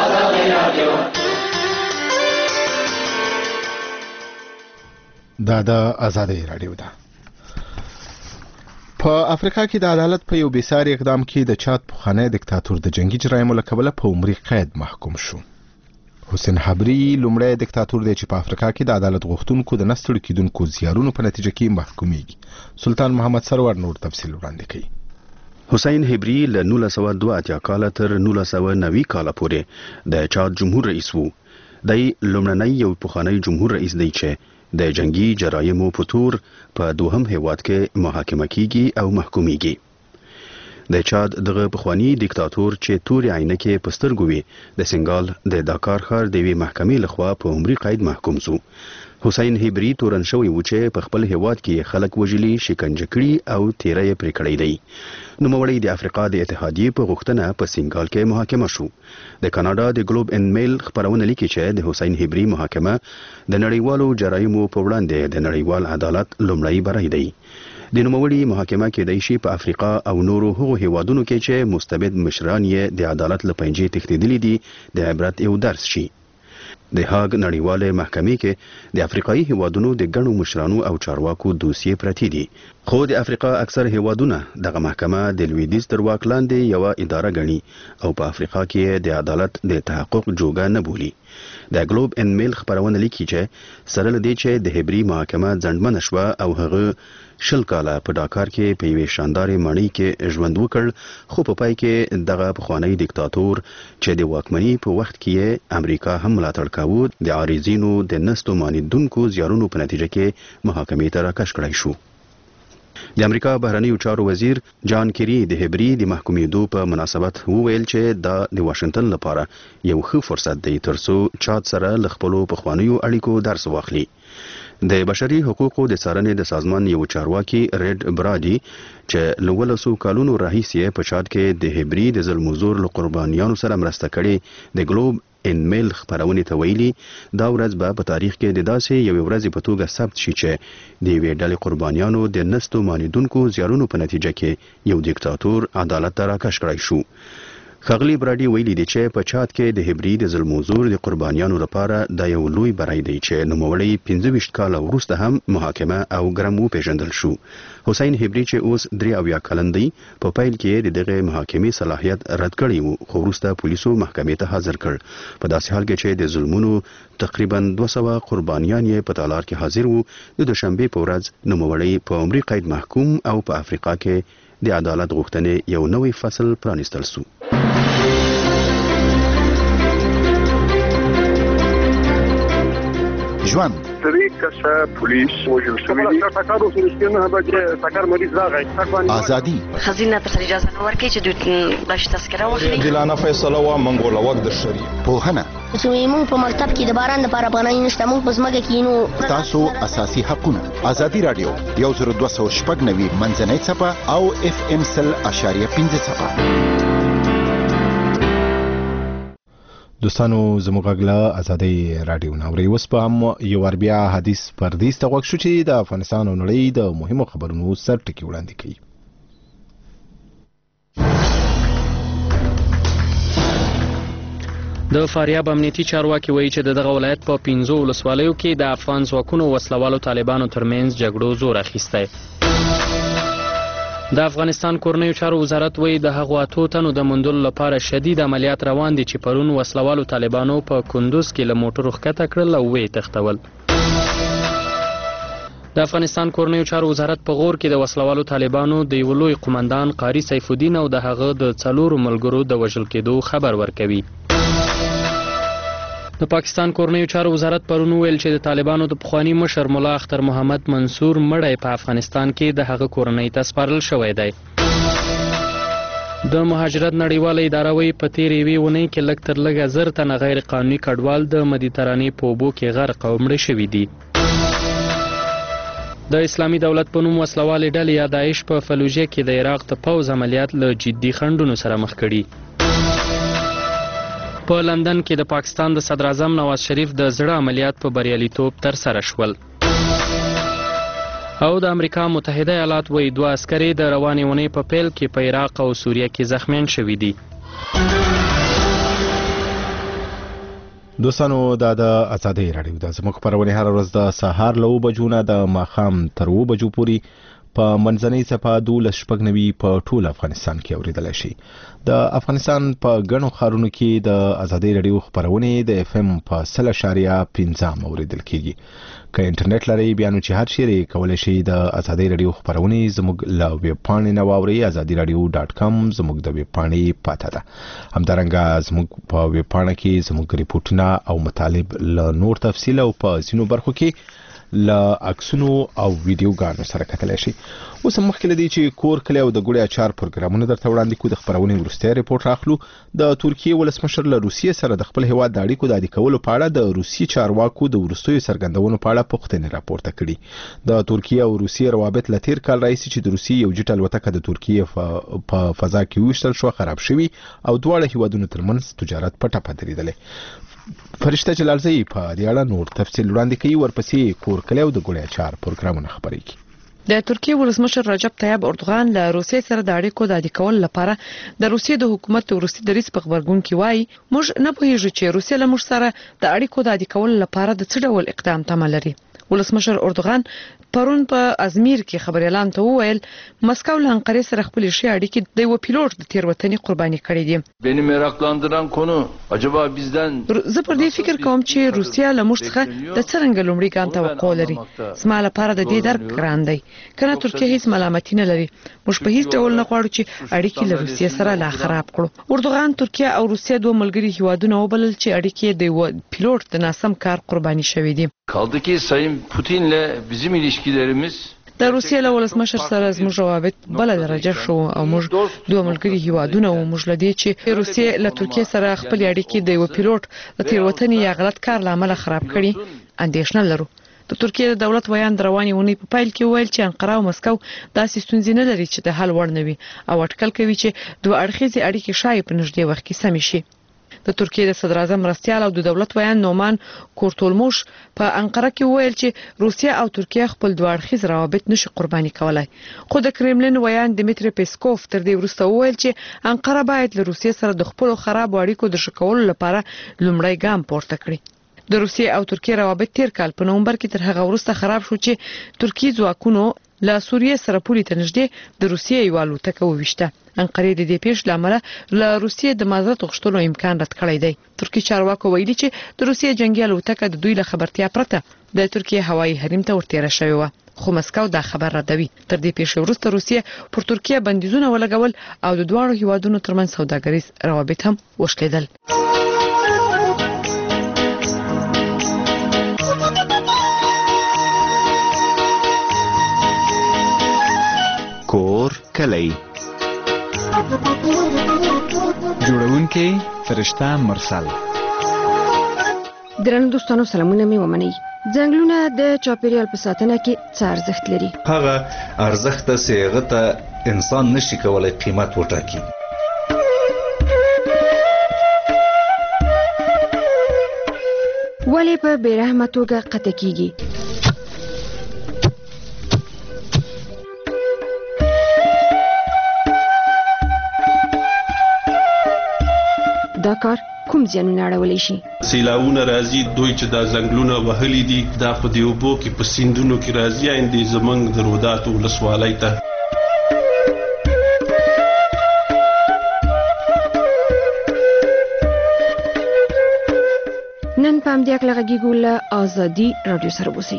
Speaker 1: دا د آزادۍ راډیو ده. په افریقا کې د عدالت په یو بېساري اقدام کې د چاد پخوانی دیکتاتور د جنگي جرایمو له کبله په عمري قید محکوم شو. حسین حبري لومړی دیکتاتور دی چې په افریقا کې د عدالت غوښتونکو د نه ستړي کېدونکو زیارونو په نتیجه کې محکومیږي. سلطان محمد سرور نور تفصیل وړاندې کوي.
Speaker 16: حسین حبري له نولس سوه دوه اتیا کاله تر نولس سوه نوي کاله پورې د چاد جمهور رئیس وو. دی لومړنی یو پخوانی جمهور رئیس دی چې د جنگي جرایمو په تور په دوهم هیواد کې محاکمه کیږي او محکومیږي. د چاد دغه پخوانی دیکتاتور چې تورې عینکې په سترګو وي د سنګال د داکار ښار د یوې محکمې لخوا په عمري قید محکوم شو. حسین حبري تورن شوی و چې په خپل هیواد کې خلک وژلي، شکنجه کړي او تیره یې پرې کړی دی. نوموړی د افریقا د اتحادیې په غوښتنه په سنګال کې محاکمه شو. د کاناډا د ګلوب ان میل خبرونه لیکي چې د حسین حبري محاکمه د نړیوالو جرایمو په وړاندې د نړیوال عدالت لومړی بری دی. د نوموړي محاکمه کېدای شي په افریقا او نورو هغو هیوادونو کې چې مستبد مشران یې د عدالت له پنجې تښتېدلي دي د عبرت یو درس شي. د هاګ نړیواله محکمې کې د افریقایي هیوادونو د ګڼو مشرانو او چارواکو دوسیې پرتې دي. خو د افریقا اکثر هیوادونه دغه محکمه د لویدیځ تر واک لاندې یوه اداره ګڼي او په افریقا کې د عدالت د تحقق جوګه نه بولي. د ګلوب ان میل خبرونه لیکي چې سره له دې چې د حبري محاکمه ځنډمنه شوه او هغه شل کاله په ډاکار کې په یوې شاندارې ماڼۍ کې ژوند وکړ، خو په پای کې دغه پخوانی دیکتاتور چې د واکمنۍ په وخت کې امریکا هم ملاتړ کاوه د عارضینو د نستو مانیدونکو زیارونو په نتیجه کې محاکمې ته راکش کړی شو. د امریکا بهرنیو چارو وزیر جان کیری د حبري د محکومېدو په مناسبت وویل چې دا د واشنگټن لپاره یو ښه فرصت دی ترڅو چاد سره له خپلو پخوانیو اړیکو درس واخلي. د بشري حقوقو د څارنې د سازمان یو چارواکي ریډ برادي چې له ولسو کالونو راهیسې په چاد کې د حبري د ظلم و زور له قربانیانو سره مرسته کړې د ګلوب ان میل خبرونې ته ویلي دا ورځ به په تاریخ کې د داسې یوې ورځې په توګه ثبت شي چې د یوې ډلې قربانیانو د نستو مانیدونکو زیارونو په نتیجه کې یو دیکتاتور عدالت ته راکش کړی شو. خغلی برادي ویلي دي چې په چاد کې د هبرید ظلموزور د قربانیانو لپاره د یو لوی برای دی چې نوموړی پنځه ویشت کاله وروسته هم محاکمه او ګرم وپېژندل شو. حسین هبری چې اوس درې اویا کلن دی په پیل کې د دغه محاکمې صلاحیت رد کړی وو خو وروسته پولیسو محکمې ته حاضر کړ. په داسې حال کې چې د ظلمونو تقریبا دوه سوه قربانیان یې په تالار کې حاضر وو. د دوشنبې په ورځ نوموړی په عمري قید محکوم او په افریقا کې د عدالت غوښتنې یو نوی فصل پرانیستل سو.
Speaker 8: ژوند
Speaker 17: درې کسه پولیس وژل شوي دي. ټکر وشو چې نه بچي ټکر مریض راغی.
Speaker 8: ازادي
Speaker 18: خزینه ته اجازه نه ورکړي چې دوی د تذکره واخلي.
Speaker 19: عادلانه فیصله وا منګول وخت د شری.
Speaker 8: پوهنه
Speaker 20: چې موږ په مکتب کې د باران لپاره پناه نشته موږ په ځمکه کې نو
Speaker 8: تاسو اساسي حقونه. ازادي رادیو یو زر دوه سوه شپږ نوي منځنۍ څپه او اف ام سل اشاریه پنځه څپه.
Speaker 1: دوستانو زموږ غږ ازادي رادیو ناوړي اوس په هم یو ور بیا حدیث پردیس ته وښو چې د افغانستان او نړۍ د مهمو خبرونو سر ټکی وړاندې کوي.
Speaker 2: د فاریاب امنیتي چارواکي وایي چې دغه ولایت په پنځو ولسوالیو کې د افغان ځواکونو وسلوالو طالبانو ترمنځ جګړو زور اخیستی. د افغانستان کورنیو چارو وزارت وایي د هغو اتو تنو د موندلو لپاره شدید عملیات روان دي چې پرون وسلوالو طالبانو په کندوز کې له موټرو ښکته کړل او ویې تښتول. د افغانستان کورنیو چارو وزارت په غور کې د وسلوالو طالبانو د یو لوی قومندان قاری سیف الدین او د هغه د څلورو ملګرو د وژل کېدو خبر ورکوي. د پاکستان کورنیو چارو وزارت پرون ویل چې د طالبانو د پخوانی مشر مولا اختر محمد منصور مړی په افغانستان کې د هغه کورنۍ ته سپارل شوی دی. د مهاجرت نړیواله اداره وایي په تېرې یوې اونۍ کې لږ تر لږه زر تنه غیر قانوني کډوال د مدیترانې په اوبو کې غرق او مړه شوي دي. د اسلامي دولت په نوم وسلوالې ډلې یا داعش په فلوجه کې د عراق د پوځ عملیات له جدي خنډونو سره مخ کړي. په لندن کې د پاکستان د صدر اعظم نواز شریف د زړه عملیات په بریالیتوب ترسره شول. او د امریکا متحده ایالات وایي دوه عسکرې د روانې اونۍ په پیل کې په عراق او سوریه کې زخمیان شوي دي.
Speaker 1: دوستانو دا د ازادي رادیو د زموږ خبرونه هر ورځ د سهار له اوه بجو نه د ماښام تر اوه بجو پورې په منځنۍ څپه دولس شپږ نوي په ټول افغانستان کې اورېدلی شي. د افغانستان په ګڼو ښارونو کې د ازادي رادیو خبرونه د اف ام په سل اشاریه پنځه اوریدل کیږي. که انټرنیټ لري بیا نو چې هر چیرې کولی شي د ازادي رادیو خبرونه زموږ له ویب پاڼې نه واورئ. ازادي رادیو ډاټ کام زموږ د ویب پاڼې پته ده. همدارنګه زموږ په ویب پاڼه کې زموږ ریپورټونه او مطالب له نور تفصیل او په ځینو برخو کې له عکسونو او ویډیوګانو سره کتلی شي. اوس هم مخکې له دې چې کور کلی او د ګوړې اچار پروګرامونه درته وړاندې کړو د خپرونې وروستی رپورټ راخلو. د ترکیې ولسمشر له روسیې سره د خپل هیواد د اړیکو د عادي کولو په اړه د روسیې چارواکو د وروستیو څرګندونو په اړه پوښتنې راپورته کړي. د ترکیې او روسیې روابط له تیر کال راهیسې چې د روسیې یو جټ الوتکه د ترکیې په فضا کې وویشتل شوه خراب شوي او دواړه هیوادونو ترمنځ تجارت په ټپه درېدلی. فرشته جلالزئی په دې اړه نور تفصیل وړاندې کوي. ورپسې کور کلی او د ګوړې اچار پروګرامونه خبرې کوي.
Speaker 6: د ترکیې ولسمشر رجب طیب اردوغان له روسیې سره د اړیکو د عادي کولو لپاره د روسیې د حکومت وروستي دریځ په خبرګون کې وایي موږ نه پوهیږو چې روسیې له موږ سره د اړیکو د عادي کولو لپاره د څه ډول اقدام تمه لري. ولسمشر اردوغان پرون په ازمیر کې خبر اعلان ته وویل مسکو له انقره سره خپل شي اړیکې د یو پیلوټ د تیروتنې قرباني کړې دي.
Speaker 21: beni meraklandıran konu acaba bizden
Speaker 6: زه پر دې فکر کوم چې روسیا له موږ څخه د څرنګه لومړي ګام توقع لري. زما لپاره د دې درک ګران دی. کنه ترکیه هیڅ ملامتي نه لري. موږ په هیڅ ډول نه غواړو چې اړیکې له روسیا سره لا خراب کړو. اردوغان ترکیه او روسیا دوه ملګري هیوادونه وبلل چې اړیکې د یو پیلوټ د ناسم کار قرباني شوې دي.
Speaker 21: kaldı ki Sayın Putin'le bizim ilişkilerimiz
Speaker 6: د روسیې له ولسمشر سره زموږ روابط بل درجه شو او موږ دوه ملګري هیوادونه او موږ لدی چې روسیې له ترکیې سره خپل اړیکې د یو پیلوټ د تیروتنې یا غلط کار لامل خراب کړي اندېښنه لرو. د ترکیې د دولت ویان رواني ونی په پایل کې ویل چې انقره او مسکو داسې ستونزې نه لري چې د حل وړ نه وي او اټکل کوي چې دوه اړخیزې اړیکې شاید په نږدې وخت کې سم شي. د ترکیې د صدر اعظم مرستیال او د دولت ویان نومان کورتولموش په انقره کې ویل چې روسیه او ترکیه خپل دوه اړخیز روابط نشي قرباني کولای. خو د کرملین ویان دمیتری پیسکوف تر دې وروسته ویل چې انقره باید له روسیې سره د خپل خراب اړیکو د شکولو لپاره لومړی ګام پورته کړي. د روسیې او ترکیې روابط تیر کال په نومبر کې تر هغه وروسته خراب شو چې ترکیې ځواکونو له سوریې سره پولي ته نږدې د روسیې یو الوتکه وویشته. انقره د دې پیښې لامل له روسیې د معذرت غوښتلو امکان رد کړی دی. ترکی چارواکو ویلي چې د روسیې جنگي الوتکه د دوی له خبرتیا پرته د ترکیې هوایي حریم ته ورتېره شوې وه، خو مسکو دا خبر ردوي. تر دې پیښې وروسته روسیې پر ترکیه بندیزونه ولګول او د دواړو هیوادونو ترمنځ سوداګریز روابط هم وشلیدل.
Speaker 8: کور کلی
Speaker 3: جوړونکې فرشته مرسل.
Speaker 22: درنو دوستانو سلامونه مې ومنئ. ځنګلونه د چاپیریال په ساتنه کې څه ارزښت لري؟
Speaker 19: هغه ارزښت چې هغه ته انسان نشي کولای قیمت وټاکي.
Speaker 22: ولې په بیرحمه توګه قطع کیږي؟ دا کار کوم ځانونه اړولای شي؟
Speaker 23: سیلاونه راځي، دوی چې دا ځنګلونه وهلي دي دا په دې اوبو کې په سیندونو کې راځي، اندې زمونږ د روداتو ولسوالۍ ته.
Speaker 22: نن په همدې هکله غږیږو له ازادي راډیو سره اوسئ.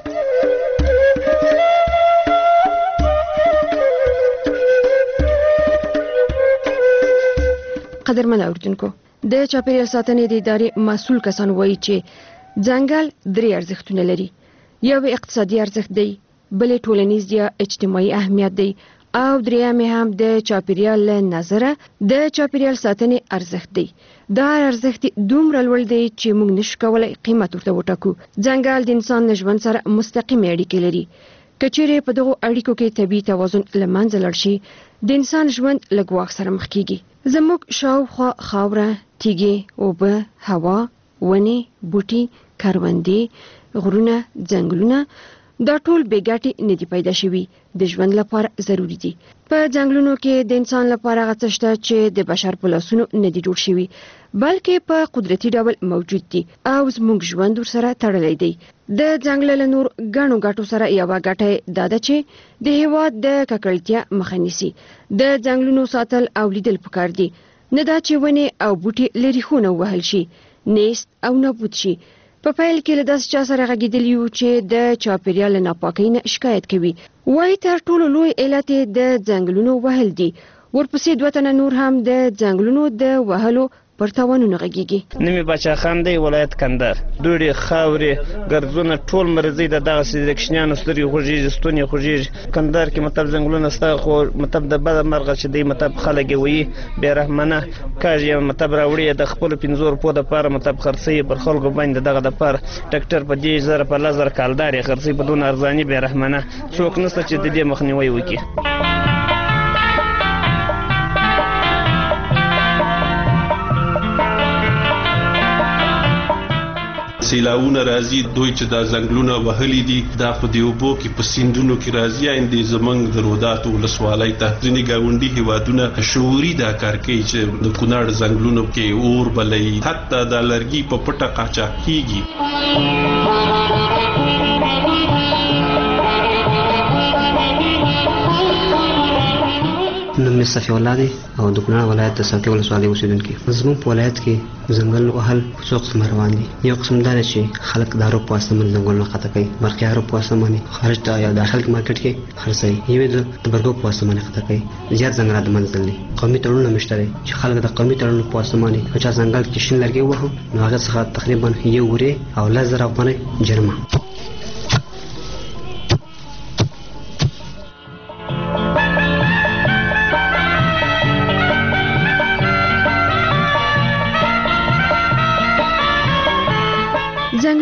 Speaker 22: قدرمن اوریدونکو، د چاپیریال ساتنې د ادارې مسؤل کسان وایي چې ځنګل درې ارزښتونه لري. یو اقتصادي ارزښت دی، بل ټولنیز یا اجتماعي اهمیت دی او دریم هم د چاپیریال له نظره د چاپیریال ساتنې ارزښت دی. دا ارزښت دومره لوړ دی چې موږ نشو کولای قیمت ورته وټاکو. ځنګل د انسان له ژوند سره مستقیمې اړیکې لري. که چیرې په دغو اړیکو کې طبیعي توازن له منځه لاړ شي، د انسان ژوند له ګواښ سره مخ کیږي. زموږ شاوخوا خاوره، تیږې، اوبه، هوا، ونې، بوټي، کروندې، غرونه، ځنګلونه دا ټول بې ګټې نه دي پیدا شوي، د ژوند لپاره ضروري دي. په ځنګلونو کې د انسان لپاره هغه څه شته چې د بشر په لاسونو نه دي جوړ شوي، بلکې په قدرتي ډول موجود دي او زموږ ژوند ورسره تړلی دی. د ځنګل له نور ګڼو ګټو سره یوه ګټه دا ده چې د هېواد د ککړتیا مخه نیسي. د ځنګلونو ساتل او لیدل پکار دي، نه دا چې ونې او بوټي له ریښو نه ووهل شي، نیست او نابود شي. په پیل کې له داسې چا سره غږېدلي یو چې د چاپیریال له ناپاکۍ نه شکایت کوي. وایي تر ټولو لوی علت یې د ځنګلونو وهل دي، ورپسې دوه تنه نور هم د ځنګلونو د وهلو پر تاوانونه غږیږي.
Speaker 24: نومي باچا خان دی، ولایت کندهار. دوړې، خاورې، ګرځونه ټول مرضی د دغسې د کوچنیانو سترګې خوږېږي، ستونی خوږېږي. کندهار کې مطلب ځنګلونه شته، خو مطلب د بده مرغه چې دی مطلب خلک یې وایي بېرحمانه کاږي یې مطلب راوړي د خپلو پنځو روپو دپاره مطلب خرڅوي پر خلکو باندې دغه دپاره. ټکټر په دې زره په لس زره کالدار یې خرڅوي په دونه ارزاني بېرحمانه. څوک نشته چې د دې مخنیوی وکړي.
Speaker 23: سیلاونه راځي، دوی چې دا ځنګلونه وهلي دي دا په دې اوبو کې په سیندونو کې راځي، اندې زمونږ د روداتو ولسوالۍ ته. ځینې ګاونډي هیوادونه شعوري دا کار کوي چې د کونړ ځنګلونو کې اور بلوي، حتی دا لرګي په پټه قاچاق کیږي.
Speaker 25: نوم مې صفي الله دی او د کونړ ولایت د څوکۍ ولسوالۍ اوسېدونکی. زموږ په ولایت کې ځنګل وهل په څو قسمه روان دي. یو قسم دا دی چې خلک د ارو په واسطه باندې ځنګلونه قطع کوي، برقي ارو په واسطه باندې خارج ته یا داخل مارکیټ کې خرڅوي، یو د برګو په واسطه باندې قطع کوي. زیات ځنګلات د منځ دي. قومي تړونونه مشته دي چې خلک د قومي تړونونو په واسطه باندې که چا ځنګل کې شین لرګي ووهه نو هغه څخه تقریبا یو ورې او لس زره افغانۍ جرمه. ځنګلونه هغه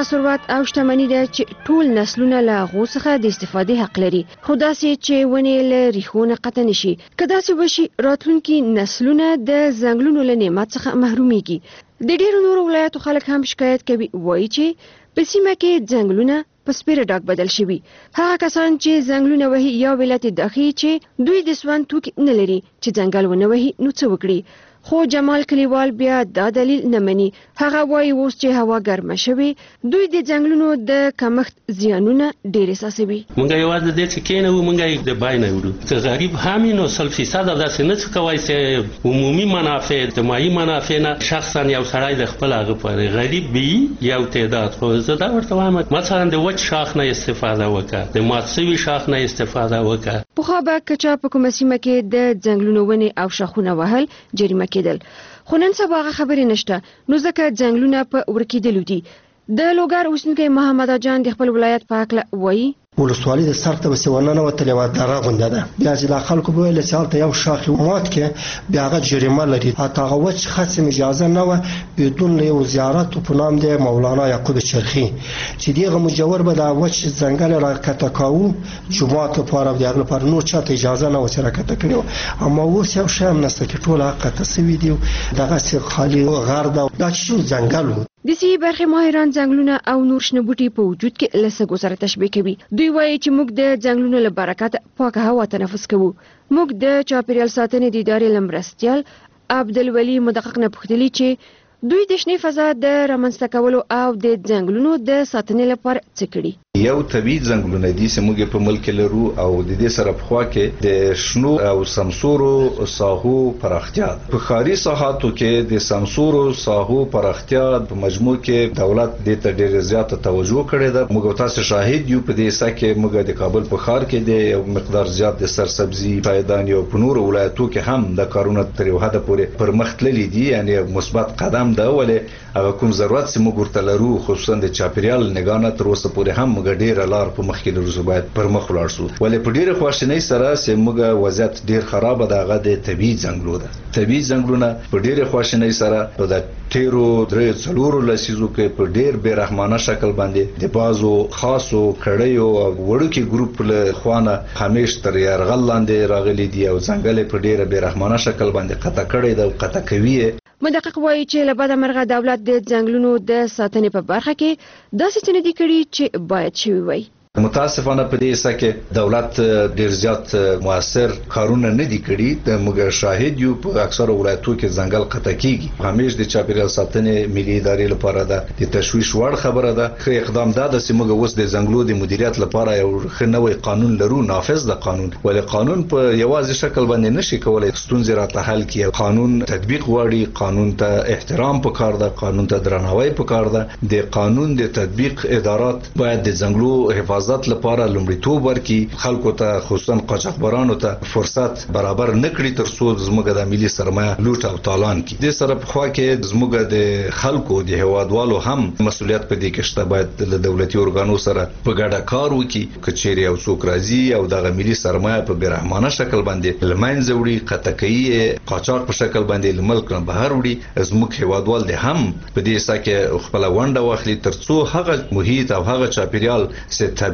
Speaker 22: ثروت او شتمنۍ ده چې ټول نسلونه له هغو څخه د استفادې حق لري، خو داسې چې ونې له ریښو نه قطع نشي. که داسې وشي راتلونکي نسلونه د ځنګلونو له نعمت څخه محرومیږي. د ډیرو نورو ولایتو خلک هم شکایت کوي، وایي چې په سیمه کې ځنګلونه په سپیره ډاک بدل شوي. هغه کسان چې ځنګلونه وهي یا ولایت داخلي چې دوی د سون توکي نه لري چې ځنګل ونه وهي نو څه وکړي. خو جمال کلیوال بیا دا دلیل نه مني. هغه وایي اوس چې هوا ګرمه شوي دوی د ځنګلونو د کمښت زیانونه ډېر احساسوي.
Speaker 5: مونږ یوازې د دې چې کېنوو مونږ یې د بای نه وړو، که غریب هم نو سل فیصده داسې نه څه کوی چې عمومي منافع اجتماعي منافع نه شخصا یو سړی د خپل هغه پورې غریب وي یو تعداد. خو زه دا ورته وایم مثلا د وچ شاخ نه استفاده وکړه، د مات سوي شاخ نه استفاده وکړه. پخوا به که چا په کومه سیمه کې د ځنګلونو ونې او شاخونه وهل جریمه کېدل، خو نن سبا هغه خبرې نشته، نو ځکه ځنګلونه په ورکېدلو دي. د لوګر اوسېدونکی محمد جان د خپل ولایت په هکله وایي
Speaker 7: ولسوالي د سر ته بس ونه وتلې و دره غونډه ده، بیا چې د خلکو په ویل چې هلته یو شاخ مات کې بیا هغه جریمه لري. حتی هغه وچ خصم اجازه نه وه بدون له یو زیارت په نام د مولانا یعقوب چرخي چې دغه مجور به د وچ ځنګل را کته کاوه جومات لپاره د هغه لپاره نور چاته اجازه نه و چې را کته کړي. اما اوس یو شی هم نشته چې ټول حق ته سوي دي، دغه څه خالي غر ده دا چې ځنګل و.
Speaker 22: د سیمې برخې ماهران ځنګلونه او نور شنه بوټي په وجود کې له سږو سره تشبیه کوي. دوی وایي چې موږ د ځنګلونو له برکته پاکه هوا تنفس کوو. موږ د چاپیریال ساتنې د ادارې له مرستیال عبدالولي مدقق نه پوښتلي چې دوی د شنې فضا د رامنځته کولو او د ځنګلونو د ساتنې لپاره څه کړي.
Speaker 19: یو طبیعي ځنګلونه دي چې موږ په ملک لرو او د دې سره په خوا کې د شنو او سمسورو ساحو پراختیا. په ښاري ساحاتو کې د سمسورو ساحو پراختیا په مجموع کې دولت د ته ډېر زیاته توجه کړې ده. موږ تاسو شاهد یو په دې سکه کې موږ د کابل په ښار کې د یو مقدار زیات د سرسبزي پایدان یو په نور ولایتو کې هم د کارونه تر یو حد پورې پر مخ تللي دي، یعنی مثبت قدم ده. ولې هغه کوم ضرورت چې موږ ورته لرو خصوصا د چاپیریال نگانه تر اوسه پورې هم ډیر لار په مخ کې لرو، باید پر مخ ولاړ شو. ولې په ډیره خواشینۍ سره چې موږ وضعیت ډیر خراب ده هغه د طبيعي ځنګلونو ده. طبيعي ځنګلونه په ډیره خواشینۍ سره د ټیرو درې څلورو لسیزو کې په ډیر بیرحمانه شکل باندې د بازو خاصو کړیو او وړوکی ګروپ له خوانه همیش تر یرغل لاندې راغلي دي او ځنګل په ډیره بیرحمانه شکل باندې قطع کړی ده او قطع کوي.
Speaker 22: مدقق وایي چې له بده مرغه دولت د ځنګلونو د ساتنې په برخه کې داسې څه نه دي کړي چې باید شوي وای.
Speaker 19: متاسفانه په دې سکه دولت ډیر زیات موثر کارونه نه دي کړي. د موږ شاهد یو په اکثر ولایتو کې ځنګل قطع کیږي. همیش د چاپیریال ساتنې ملي ادارې لپاره ده د تشویش وړ خبره ده. خو اقدام دا د سیمه اوس د ځنګلو د مدیریت لپاره یو خنوي قانون لرو، نافذ د قانون. ولې قانون په یوازې شکل باندې نشي کولای ستونزې راته حل کړي. قانون تطبیق غواړي، قانون ته احترام پکار ده، قانون ته درناوی پکار ده. د قانون د تطبیق ادارات باید د ځنګلو حفاظت لپاره لومړیتوب ورکړي، خلکو ته خصوصا قاچاقبرانو ته فرصت برابر نکړي تر څو زموږ د ملي سرمایه لوټ او تالان کړي. د سره په خوا کې زموږ د خلکو د هوادوالو هم مسولیت په دې کې شته. باید د دولتي ارګانو سره په ګډه کار وکړي. کچېری او څوک راځي او د ملي سرمایه په بیرحمانه شکل باندې لمنځه وړي، قطع کوي، قاچاق په شکل باندې له ملک نه بهر وړي. زموږ هوادوال د هم په دې سکه خپل ونډه واخلي تر څو هغه محیط او هغه چاپیریال ست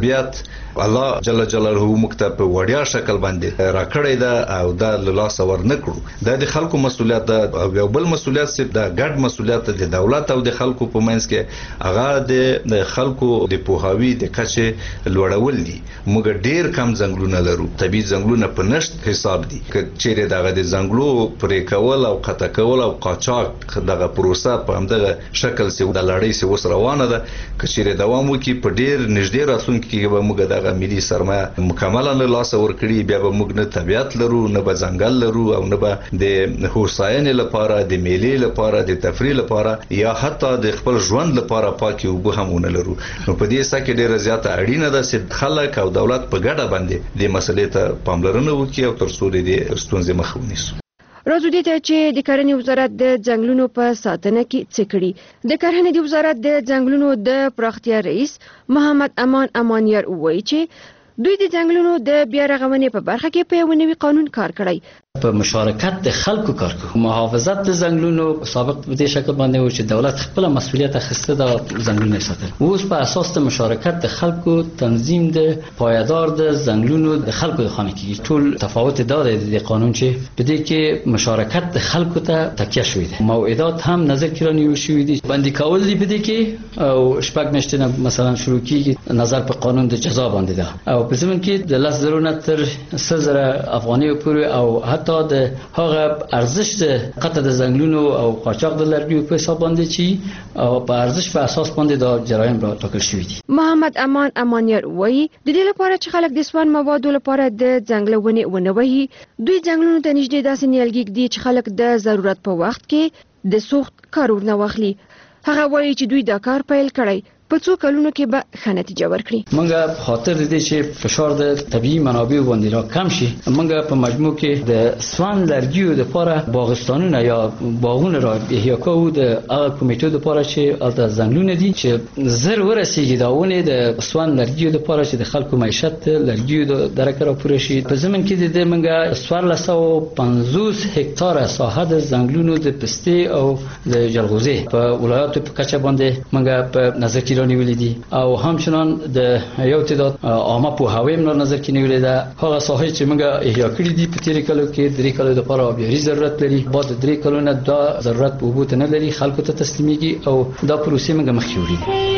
Speaker 19: الله جل جلاله مکتب په وړیا شکل باندې راکړی ده او دا لاس ور نکړو. دا د خلکو مسولیت ده او یو بل مسولیت چې د ګډ مسولیت د دولت او د خلکو په منځ کې هغه د خلکو د پوهاوی د کچې لوړول دي. موږ ډیر کم ځنګلونه لرو، طبيعي ځنګلونه په نشټ حساب دي. که چیرې دغه د ځنګلو پرې کول او قطع کول او قاچاق دغه پروسه په همدغه شکل سي د لړۍ سي وس روانه ده. که چیرې دوام وکړي په ډیر نږدې راتلونکي کې به موږ دغه ملي سرمایه مکمله له لاس ورکړي. بیا به موږ نه طبيعت لرو، نه به ځنګل لرو او نه به د هوساینې لپاره، د میلې لپاره، د تفریح لپاره یا حتی د خپل ژوند لپاره پاکي اوبه هم ونه لرو. نو په دې سکه ډیره زیاته اړینه ده چې خلک او دولت په ګډه باندې د مسلې ته پاملرنه وکړي او تر څو د ستونزې مخ ونیسو.
Speaker 22: راځو دې ته چې د کرنې وزارت د ځنګلونو په ساتنه کې څه کړي. د کرنې د وزارت د ځنګلونو د پراختیا رئیس محمد امان امانیار وایي چې دوی د ځنګلونو د بیا رغونې په برخه کې په یو نوي قانون کار کړی.
Speaker 4: په مشارکت د خلکو کار کوو. محافظت د ځنګلونو سابق په دې شکل باندې و چې دولت خپل مسؤلیت اخیسته د ځنګلونو ساتل. اوس په اساس د مشارکت د خلکو تنظیم د پایدار د ځنګلونو د خلکو د خانه کې ټول تفاوت داده د قانون چې په دې کې مشارکت د خلکو ته تکیه شوې ده. موعدات هم نظر کې رانیول شوې دي. بندي کول دي په دې کې او شپږ میاشتې مثلا شروع کیږي نظر په قانون د جزا باندې ده او په زمون کې د لاس ضرورت تر سزره افغاني پورې او حتی د هغه ارزش د قطع د ځنګلونو او قاچاق د لرګیو په حساب باندې چې او په ارزش په اساس باندې د جرایم را ټاکل شوی دي.
Speaker 22: محمد امان امانیر وایي د دې لپاره چې خلک د سون موادو لپاره د ځنګلونې ونوي دوی ځنګلونو ته نږدې داسې نیالګي دي چې خلک د ضرورت په وخت کې د سوخت کارونه واخلي. هغه وایي چې دوی دا کار پیل کړی په څو کلونو کې به ښه نتیجه ورکړي.
Speaker 4: موږ په خاطر دې چې فشار د طبيعي منابعو باندې را کم شي موږ په مجموع کې د سوان لرګیو لپاره باغستانونه یا باغونه را احیا کوو د هغه کمیټو لپاره چې د ځنګلونو دي چې زر ورسیږي داونه د سوان لرګیو لپاره چې د خلکو معیشت لرګیو د درکه را پوره شي. په زمين کې د موږ څوارلس سوه او پنځوس هکتار ساحه د ځنګلونو د پستې او د جلغوزي په ولایتو په کچه باندې موږ په نظر کې نیولې دي او همچنان د یو تعداد عامه په هوایم نظر کې نیولې ده. هغه ساحه چې موږ احیا کړې دي په تیر کلو کې درې کلو لپاره آبیاري ضرورت لري. بعد درې کلو نه دا ضرورت په وبوت نه لري خلکو ته تسلیميږي او دا پروسې موږ مخکې وړي.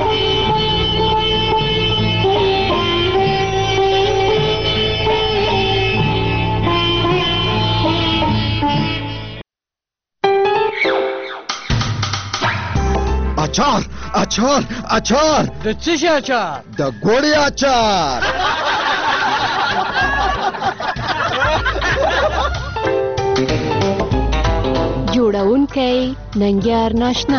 Speaker 8: اچار اچار اچار
Speaker 9: د څه شي اچار؟
Speaker 8: د ګوړې اچار.
Speaker 10: جوړونکی ننګیار ناشنا.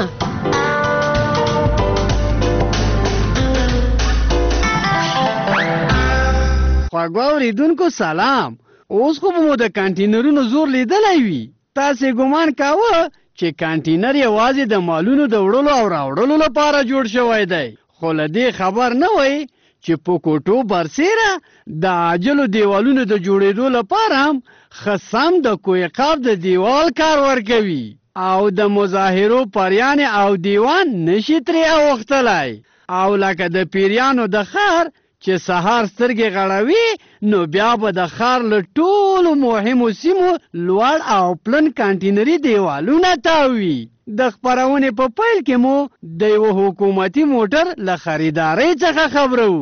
Speaker 9: خواږه اوریدونکو سلام. اوس خو به مو د کانټینرونو زور لیدلی وي. تاسې ګمان کاوه چې کانټینر یوازې د مالونو د وړلو او راوړلو لپاره جوړ شوی دی خو له دې خبر نه وای چې په کوټو برسیره د عاجلو دیوالونو د جوړېدو لپاره هم خصم د کویقاب د دیوال کار ورکوي او د مظاهرو پریان او دیوان نشي ترې اوختلی او لکه د پیریانو د خار چې سهار سترګې غړوي نو بیا به د ښار له ټولو مهمو سیمو لوړ او پلن کانټینري دیوالونه تاوي. د خپرونې په پیل کې مو د یوه حکومتي موټر له خریدارۍ څخه خبرو.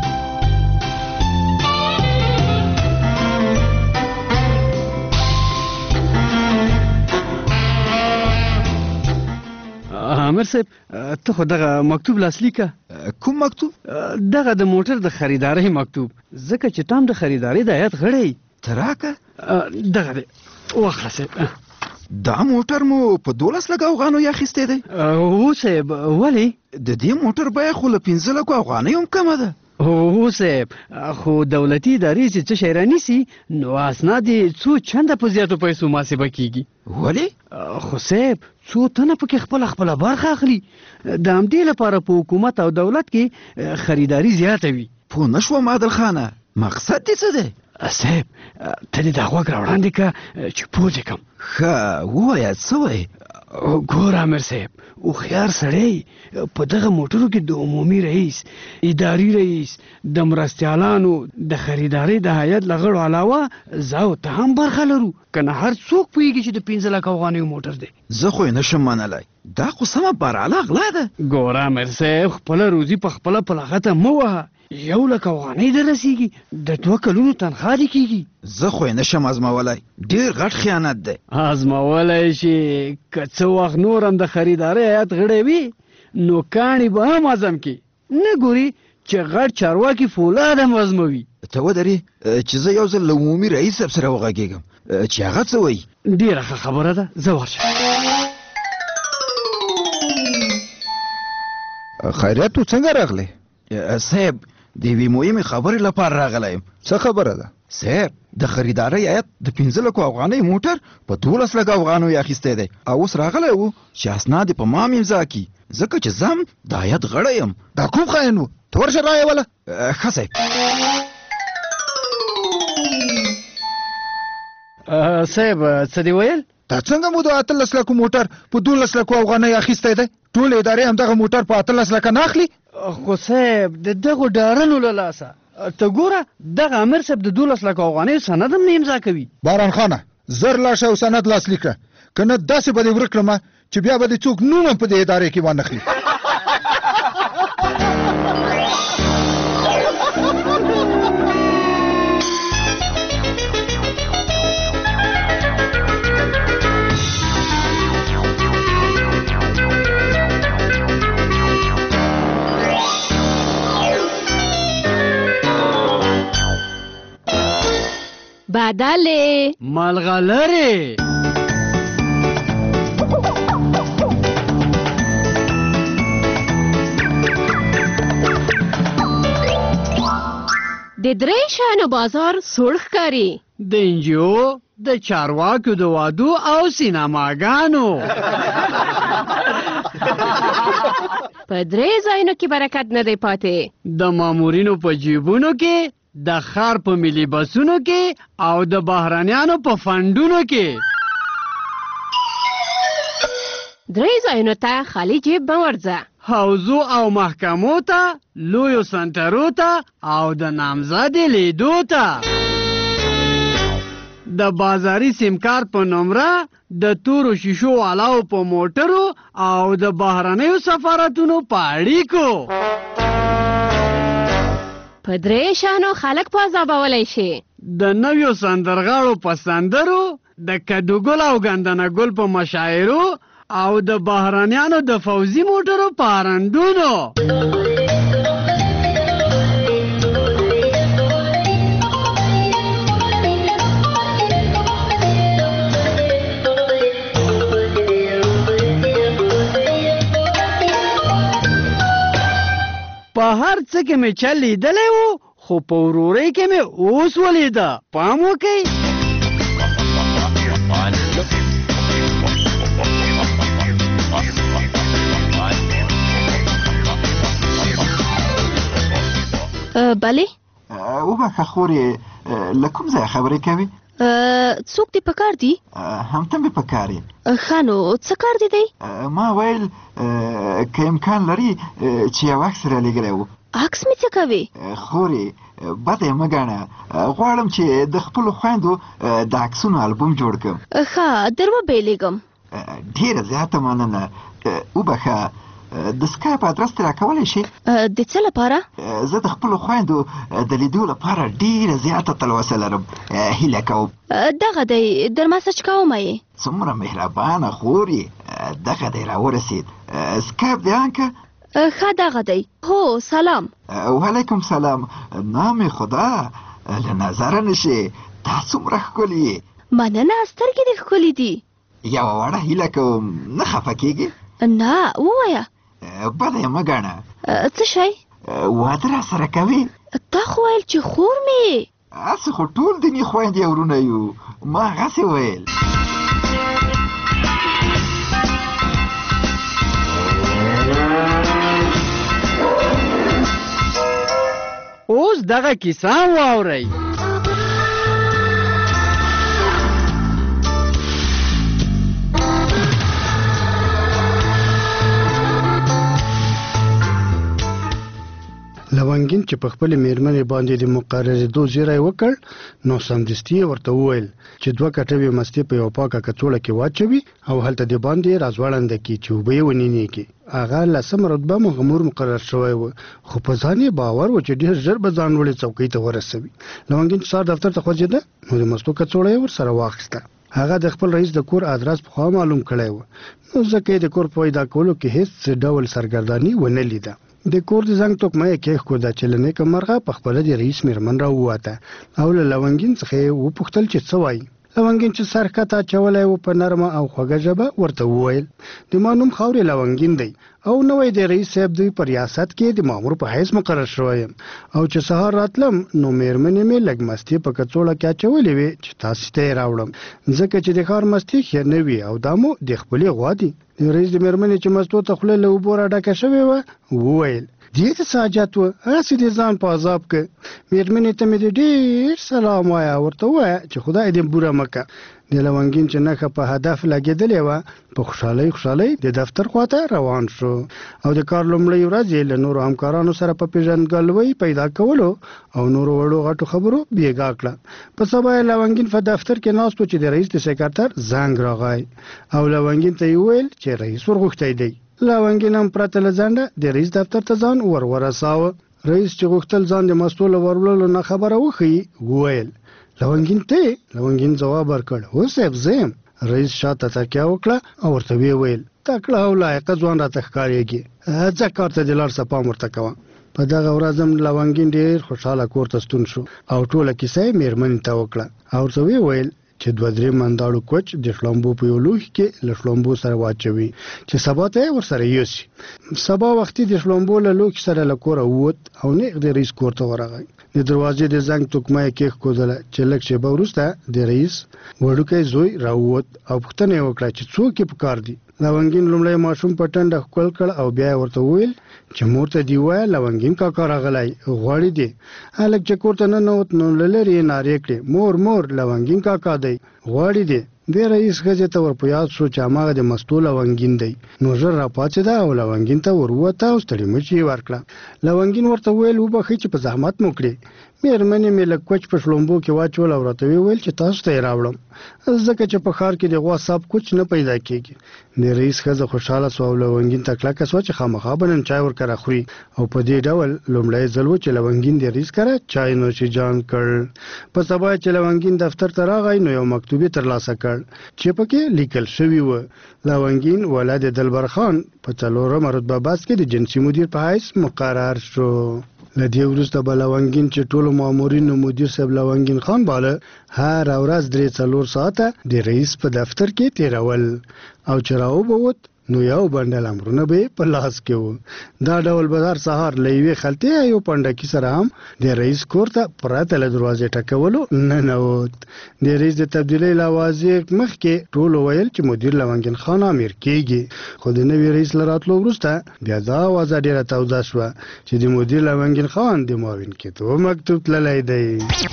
Speaker 9: امیر صاحب ته خو دغه مکتوب لاسلیکه.
Speaker 8: کوم مکتوب؟
Speaker 9: دغه د موټر د خریدارۍ مکتوب ځکه چې تام د خریدارۍ د هیئت غړی
Speaker 8: تراکه
Speaker 9: دغه دی واخله صاحب.
Speaker 8: دا موټر مو په دولس لکه افغانو یې اخیستی دی؟
Speaker 9: هو صاحب. ولې؟
Speaker 8: د دې موټر بیه خو له پنځه لکو افغانیو هم کمه ده.
Speaker 9: هو صاحب خو دولتي ادارې چې څه شی رانیسي نو اسناد یې څو چنده په زیاتو پیسو محاسبه کیږي.
Speaker 8: ولې؟
Speaker 9: خو صاحب څو تنه پکې خپله خپله برخه اخلي د همدې لپاره په حکومت او دولت کې خریداري زیاته وي.
Speaker 8: پوه نه شوم عادل خانه مقصد دې څه دی؟
Speaker 9: صاحب ته دې دا غوږ راوړاندې که چې پوه دې کړم.
Speaker 8: ښه ووایه څه وایې؟
Speaker 9: ګوره امیر صاحب هوښیار سړی په دغه موټرو کې د عمومي رئیس اداري رئیس د مرستیالانو د خریدارۍ د هیئت له غړو علاوه زه او ته هم برخه لرو که نه هر څوک پوهېږي چې د پنځه لکه افغانیو موټر دی.
Speaker 8: زه خو یې نشم منلی دا خو سمه برعله غلا ده.
Speaker 9: ګوره امیر صاحب خپله روزي په خپله په لغته مه وهه. یو لکه افغانۍ در رسیږي د دوه کلونو تنخوا دې کېږي.
Speaker 8: زه خو یې نشم ازمولی ډېر غټ خیانت دی.
Speaker 9: ازمولی شي که څه وخت نور هم د خریدارۍ هیئت غړی وي نو کاڼي به هم ازم کې نه ګوري چې غټ چارواکي فولاد هم ازموي.
Speaker 8: ته ودرې چې زه یو ځل له عمومي رئیس صاحب سره وغږېږم چې هغه څه وایي.
Speaker 9: ډېره ښه خبره ده زه ورشم.
Speaker 8: خیریت تو څنګه راغلی؟ صاحب د یوې مهمې خبرې لپاره راغلی یم. څه خبره ده؟ صاحب د خریدارۍ هیئت د پنځه لکو افغانۍ موټر په دولس لکه افغانو یې اخیستی دی او اوس راغلی و چې اسناد یې په ما امضا کړي ځکه چې زه هم د هیئت غړی یم. دا کوم خاین و؟ ته ورشه رایې وله. ښه صاحب.
Speaker 9: صاحب څه دی ویل
Speaker 8: دا څنګه مو د اتلس لکو موټر په دولس لکو افغانۍ اخیستی دی ټول ادارې همدغه موټر په اتلس لکه نه اخلي
Speaker 9: خو صاحب د دغو ډارنو له لاسه ته ګوره دغه امیر صاحب د دولس لکو افغانۍ سند هم نه امضا کوي
Speaker 8: باران خانه زر لاشه او سند لاسلیک کړه که نه داسې به دې ورک کړم چې بیا به دې څوک نوم هم په دې ادارې کې وانخلي
Speaker 10: بدله
Speaker 9: ملغلره
Speaker 10: د درې شانو بازار سوړ ښکاري
Speaker 9: د انجیو د چارواکو د وادو او سینماګانو
Speaker 10: په درې ځایونو کې برکت نه دی پاتې
Speaker 9: د مامورینو په جیبونو کې د ښار په ملي بسونو کې او د بهرانیانو په فنډونو کې
Speaker 10: درې ځایونو ته خالی جیب به ورځه
Speaker 9: حوزو او محکمو ته لویو سنټرو ته او د نامزدې لیدو ته د بازاري سیم کارت په نمره د تورو شیشو والاو په موټرو او د بهرنیو سفارتونو په اړیکو
Speaker 10: په درې شانو خلک په عذابولی شي
Speaker 9: د نویو سندرغاړو په سندرو د کدوګل او ګندنه ګل په مشاعرو او د بهرانیانو د فوزي موټرو په هرندونو په هر څه کې مې چل لیدلی و خو په ورورۍ کې مې اوس ولیده پام وکئ
Speaker 10: بله
Speaker 8: وبخه خورې له کوم ځای خبرې کوي
Speaker 10: څوک دې په کار دي
Speaker 8: همته مې په کار یې
Speaker 10: ښه نو څه کار دی دی
Speaker 8: ما ویل که امکان لري چې یو عکس رالیږلی و
Speaker 10: عکس مې څه کوي
Speaker 8: خورې بده یې مه ګڼه غواړم چې د خپلو خویندو د عکسونو البوم جوړ کړم
Speaker 10: ښه در وبېلېږم
Speaker 8: ډېره زیاته مننه وبخه د سکایپ ادرس ته راکولی شي
Speaker 10: د څه لپاره
Speaker 8: زه د خپلو خویندو د لیدو لپاره ډېره زیاته تلوسه لرم هیله کوم
Speaker 10: دغه دی در مسج کومه یې
Speaker 8: څومره مهربانه خور یې دغه دی راورسېد سکایپ دی انکه
Speaker 10: ښه دغه دی هو سلام
Speaker 8: وعلیکم سلام نام خدا له نظره نشي تا څومره ښکلي یې
Speaker 10: مننه سترګې دې ښکلي دي
Speaker 8: یوه وړه هیله کوم نه خفه کېږې
Speaker 10: نه ووایه
Speaker 8: بده یې مه ګڼه
Speaker 10: څه شی
Speaker 8: واده راسره کوې
Speaker 10: تا خو ویل چې خور مې
Speaker 8: هسې خو ټول دیني خویندې او ورونه یو ما هغسې ویل
Speaker 9: اوس دغه کیسه واورئ
Speaker 11: لونګین چې په خپل میرمنې باندې د مقررېدو زیری وکړ نو سمدستي ورته وویل چې دوه کټوې مستې په یو پاکه کڅوړه کې واچوي او هلته د باندې راځوړنده کړي چې اوبه یې ونینېږي هغه لسم رتبه مغمور مقرر شوی و خو په ځان یې باور و چې ډېر ژر به ځان لوړې څوکۍ ته ورسوي لونګین چې سهار دفتر ته خوځېده نو د مستو کڅوړه یې ورسره واخیسته هغه د خپل رئیس د کور ادرس پخوا معلوم کړی و نو ځکه یې د کور پیدا کولو کې هیڅ ډول سرګرداني ونه لیده د کور د زنګ توکمه یې کېښوده چې له نیکه مرغه په خپله د رئیس میرمن راووته او له لونګین څخه یې وپوښتل چې څه وایي لونګین چې سر ښکته اچولی و په نرمه او خوږه ژبه ورته وویل د ما نوم خاورې لونګین دی او نوی د رئیس صاحب دوی په ریاست کې د مامور په حیث مقرر شوی یم او چې سهار راتلم نو میرمنې مې لږ مستې په کڅوړه کې اچولې وې چې تاسې ته یې راوړم ځکه چې د ښار مستې ښې نه وي او دا مو د خپلې غوا دي د رئیس د مېرمنې چې مستو ته خوله له اوبو را ډکه شوې وه وویل دې ته څه حاجت وه هسې دې ځان په عذاب که مېرمنې ته مې د ډېر سلام وایه ورته ووایه چې خدای دې بوره مه که د لونګین چې نښه په هدف لګېدلې وه په خوشحالۍ خوشحالۍ د دفتر خواته روان شو او د کار لومړۍ ورځ یې له نورو همکارانو سره په پېژندګلوۍ پیدا کولو او نورو وړو غټو خبرو بېګا کړه په سبا یې لونګین په دفتر کې ناست و چې د رئیس د سکرټر زنګ راغی او لونګین ته یې وویل چې رئیس ورغوښتی دی لونګین هم پرته له ځنډه د رئیس دفتر ته ځان ور ورساوه رئیس چې غوښتل ځان د مستو له ورولو نه خبره وښیي وویل لونګین ته لونګین جواب ورکړ هو صاحب زه یم رئیس شاته تکیه وکړه او ورته ویې ویل تکړه او لایقه ځوان راته ښکارېږي ځه کار ته دې لاړ شه پام ورته کوه په دغه ورځ هم لونګین ډېر خوشحاله کور ته ستون شو او ټوله کیسه یې مېرمنې ته وکړه او ورته ویې ویل چې دوه درې منداړو کوچ د شړومبو په یو لوښي کې له شړومبو سره واچوي چې سبا ته یې ورسره یوسي سبا وختي د شړومبو له لوښي سره له کوره ووت او نیغ د رئیس کور ته ورغی د دروازې د زنګ توکمه یې کېښودله چې لږ شېبه وروسته د رئیس وړوکی زوی راووت او پوښتنه یې وکړه چې څوک یې پکار دي لونګین لومړی ماشوم په ټنډه ښکل کړ او بیا یې ورته وویل چې مور ته دې ووایه لونګین کاکا راغلی غواړي دې هلک چې کور ته ننوت نو له لرې یې نارې کړې مور مور لونګین کاکا دی غواړي دې د رئیس ښځې ته ور په یاد شو چې هماغه د مستو لونګین دی نو ژر راپاڅېده او لونګین ته ور ووته او ستړي مچ یې ورکړه لونګین ورته وویل وبښئ چې په زحمت مو کړې مېرمنې مې لږ کوچ په شړومبو کې واچول او راته وویل چې تاسو ته یې راوړم ځکه چې په ښار کې د غوا صاحب کوچ نه پیدا کېږي د رئیس ښځه خوشحاله سوه او لونګین ته کلکه سوه چې خامخا به نن چای ورکره خوري او په دې ډول لومړی ځل و چې لونګین د رئیس کره چای نوشي جان کړ په سبا چې لونګین دفتر ته راغی نو یو مکتوب یې ترلاسه کړ چې پکې لیکل شوي وه لونګین ولد دلبر خان په څلورمه رتبه بست کې د جنسي مدیر په حیث مقرر شو له دې وروسته به لونګین چې ټولو مامورینو مدیر صاحب لونګین خان باله هر ورځ درې څلور ساعته د رئیس په دفتر کې تېرول او چې راوبوت نو یو بنډل امرونه به په لاس کې وو دا ډول به هر سهار له یوې خلطې یو پنډکي سره هم د رئیس کور ته پرته له دروازې ټکولو ننوت د رئیس د تبدیلۍ له اوازې مخکې ټولو ویل چې مدیر لونګین خان امیر کېږي خو د نوي رئیس له راتلو وروسته بیا دا اوازه ډېره توده شوه چې د مدیر لونګین خان د معاون کېدو مکتوب تللی دی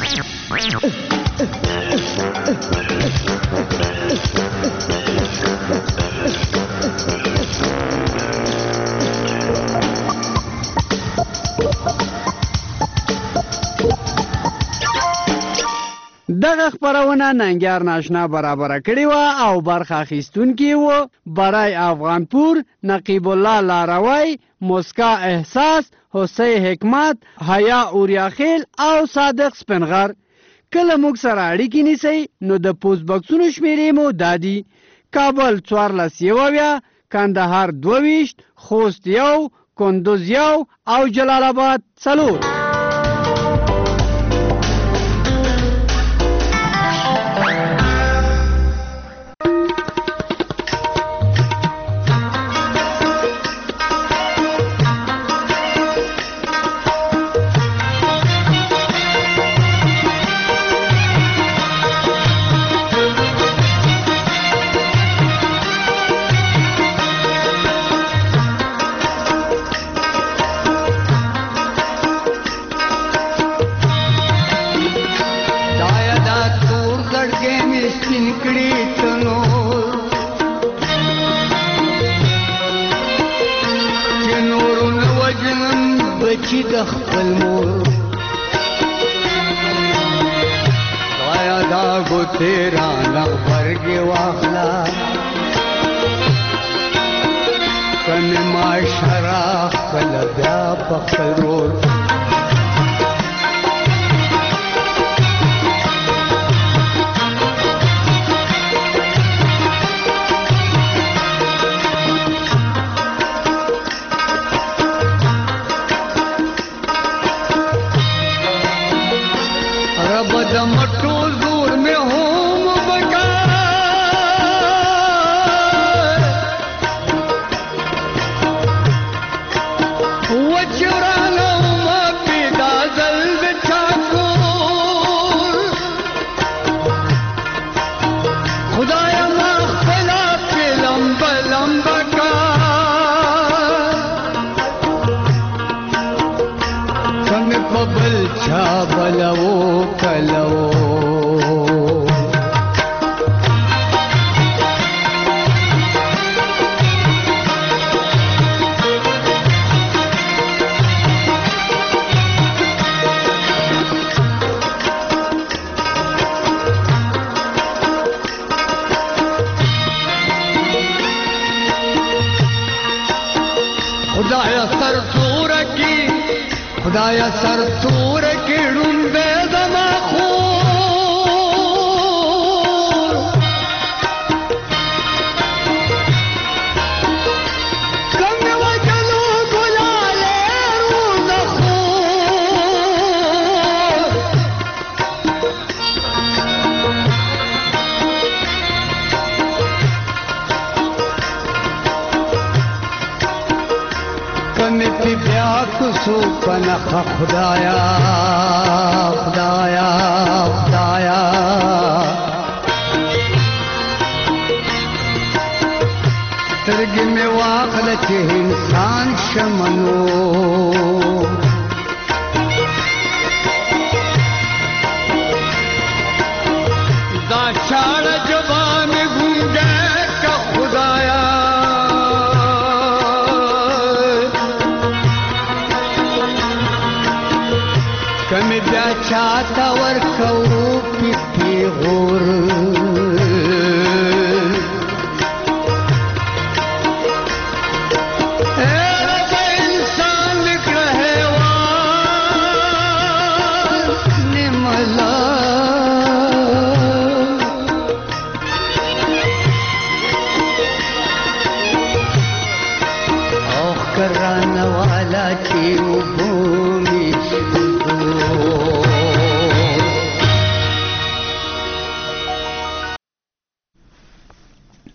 Speaker 9: دغه خبرونه ننګیار ناشنا برابره کړې وه او برخه اخیستونکي وو برای افغانپور نقیب الله لاروی موسکا احساس حسین حکمت حیا اوریاخیل او صادق سپنغر کله موږ سره اړیکې نیسئ نو د پوسټ بکسونو شمیرې مو دادي کابل څوارلس یو اویا کندهار دوه ویشت خوست یو کندوز یو او جلال آباد څلور
Speaker 12: خپل مور آیا دا گو تیرا نغبرگی واخلا کن معاشرہ کل بیا پخل رور मटो दूर में होम बका वचराना چا بلو کلو خدایا سر تور کی خدایا سر تور کی ډومبه زما خور څنګه وجلو ګلاله روز خور کمیتی بیا کسو پنخ خدایا خدایا خدایا سترګې مې واخله چې انسان شمنو دا چاړه جوان ګونګه کا خدایا کمی بیا چاہتا ورکو پی پی غور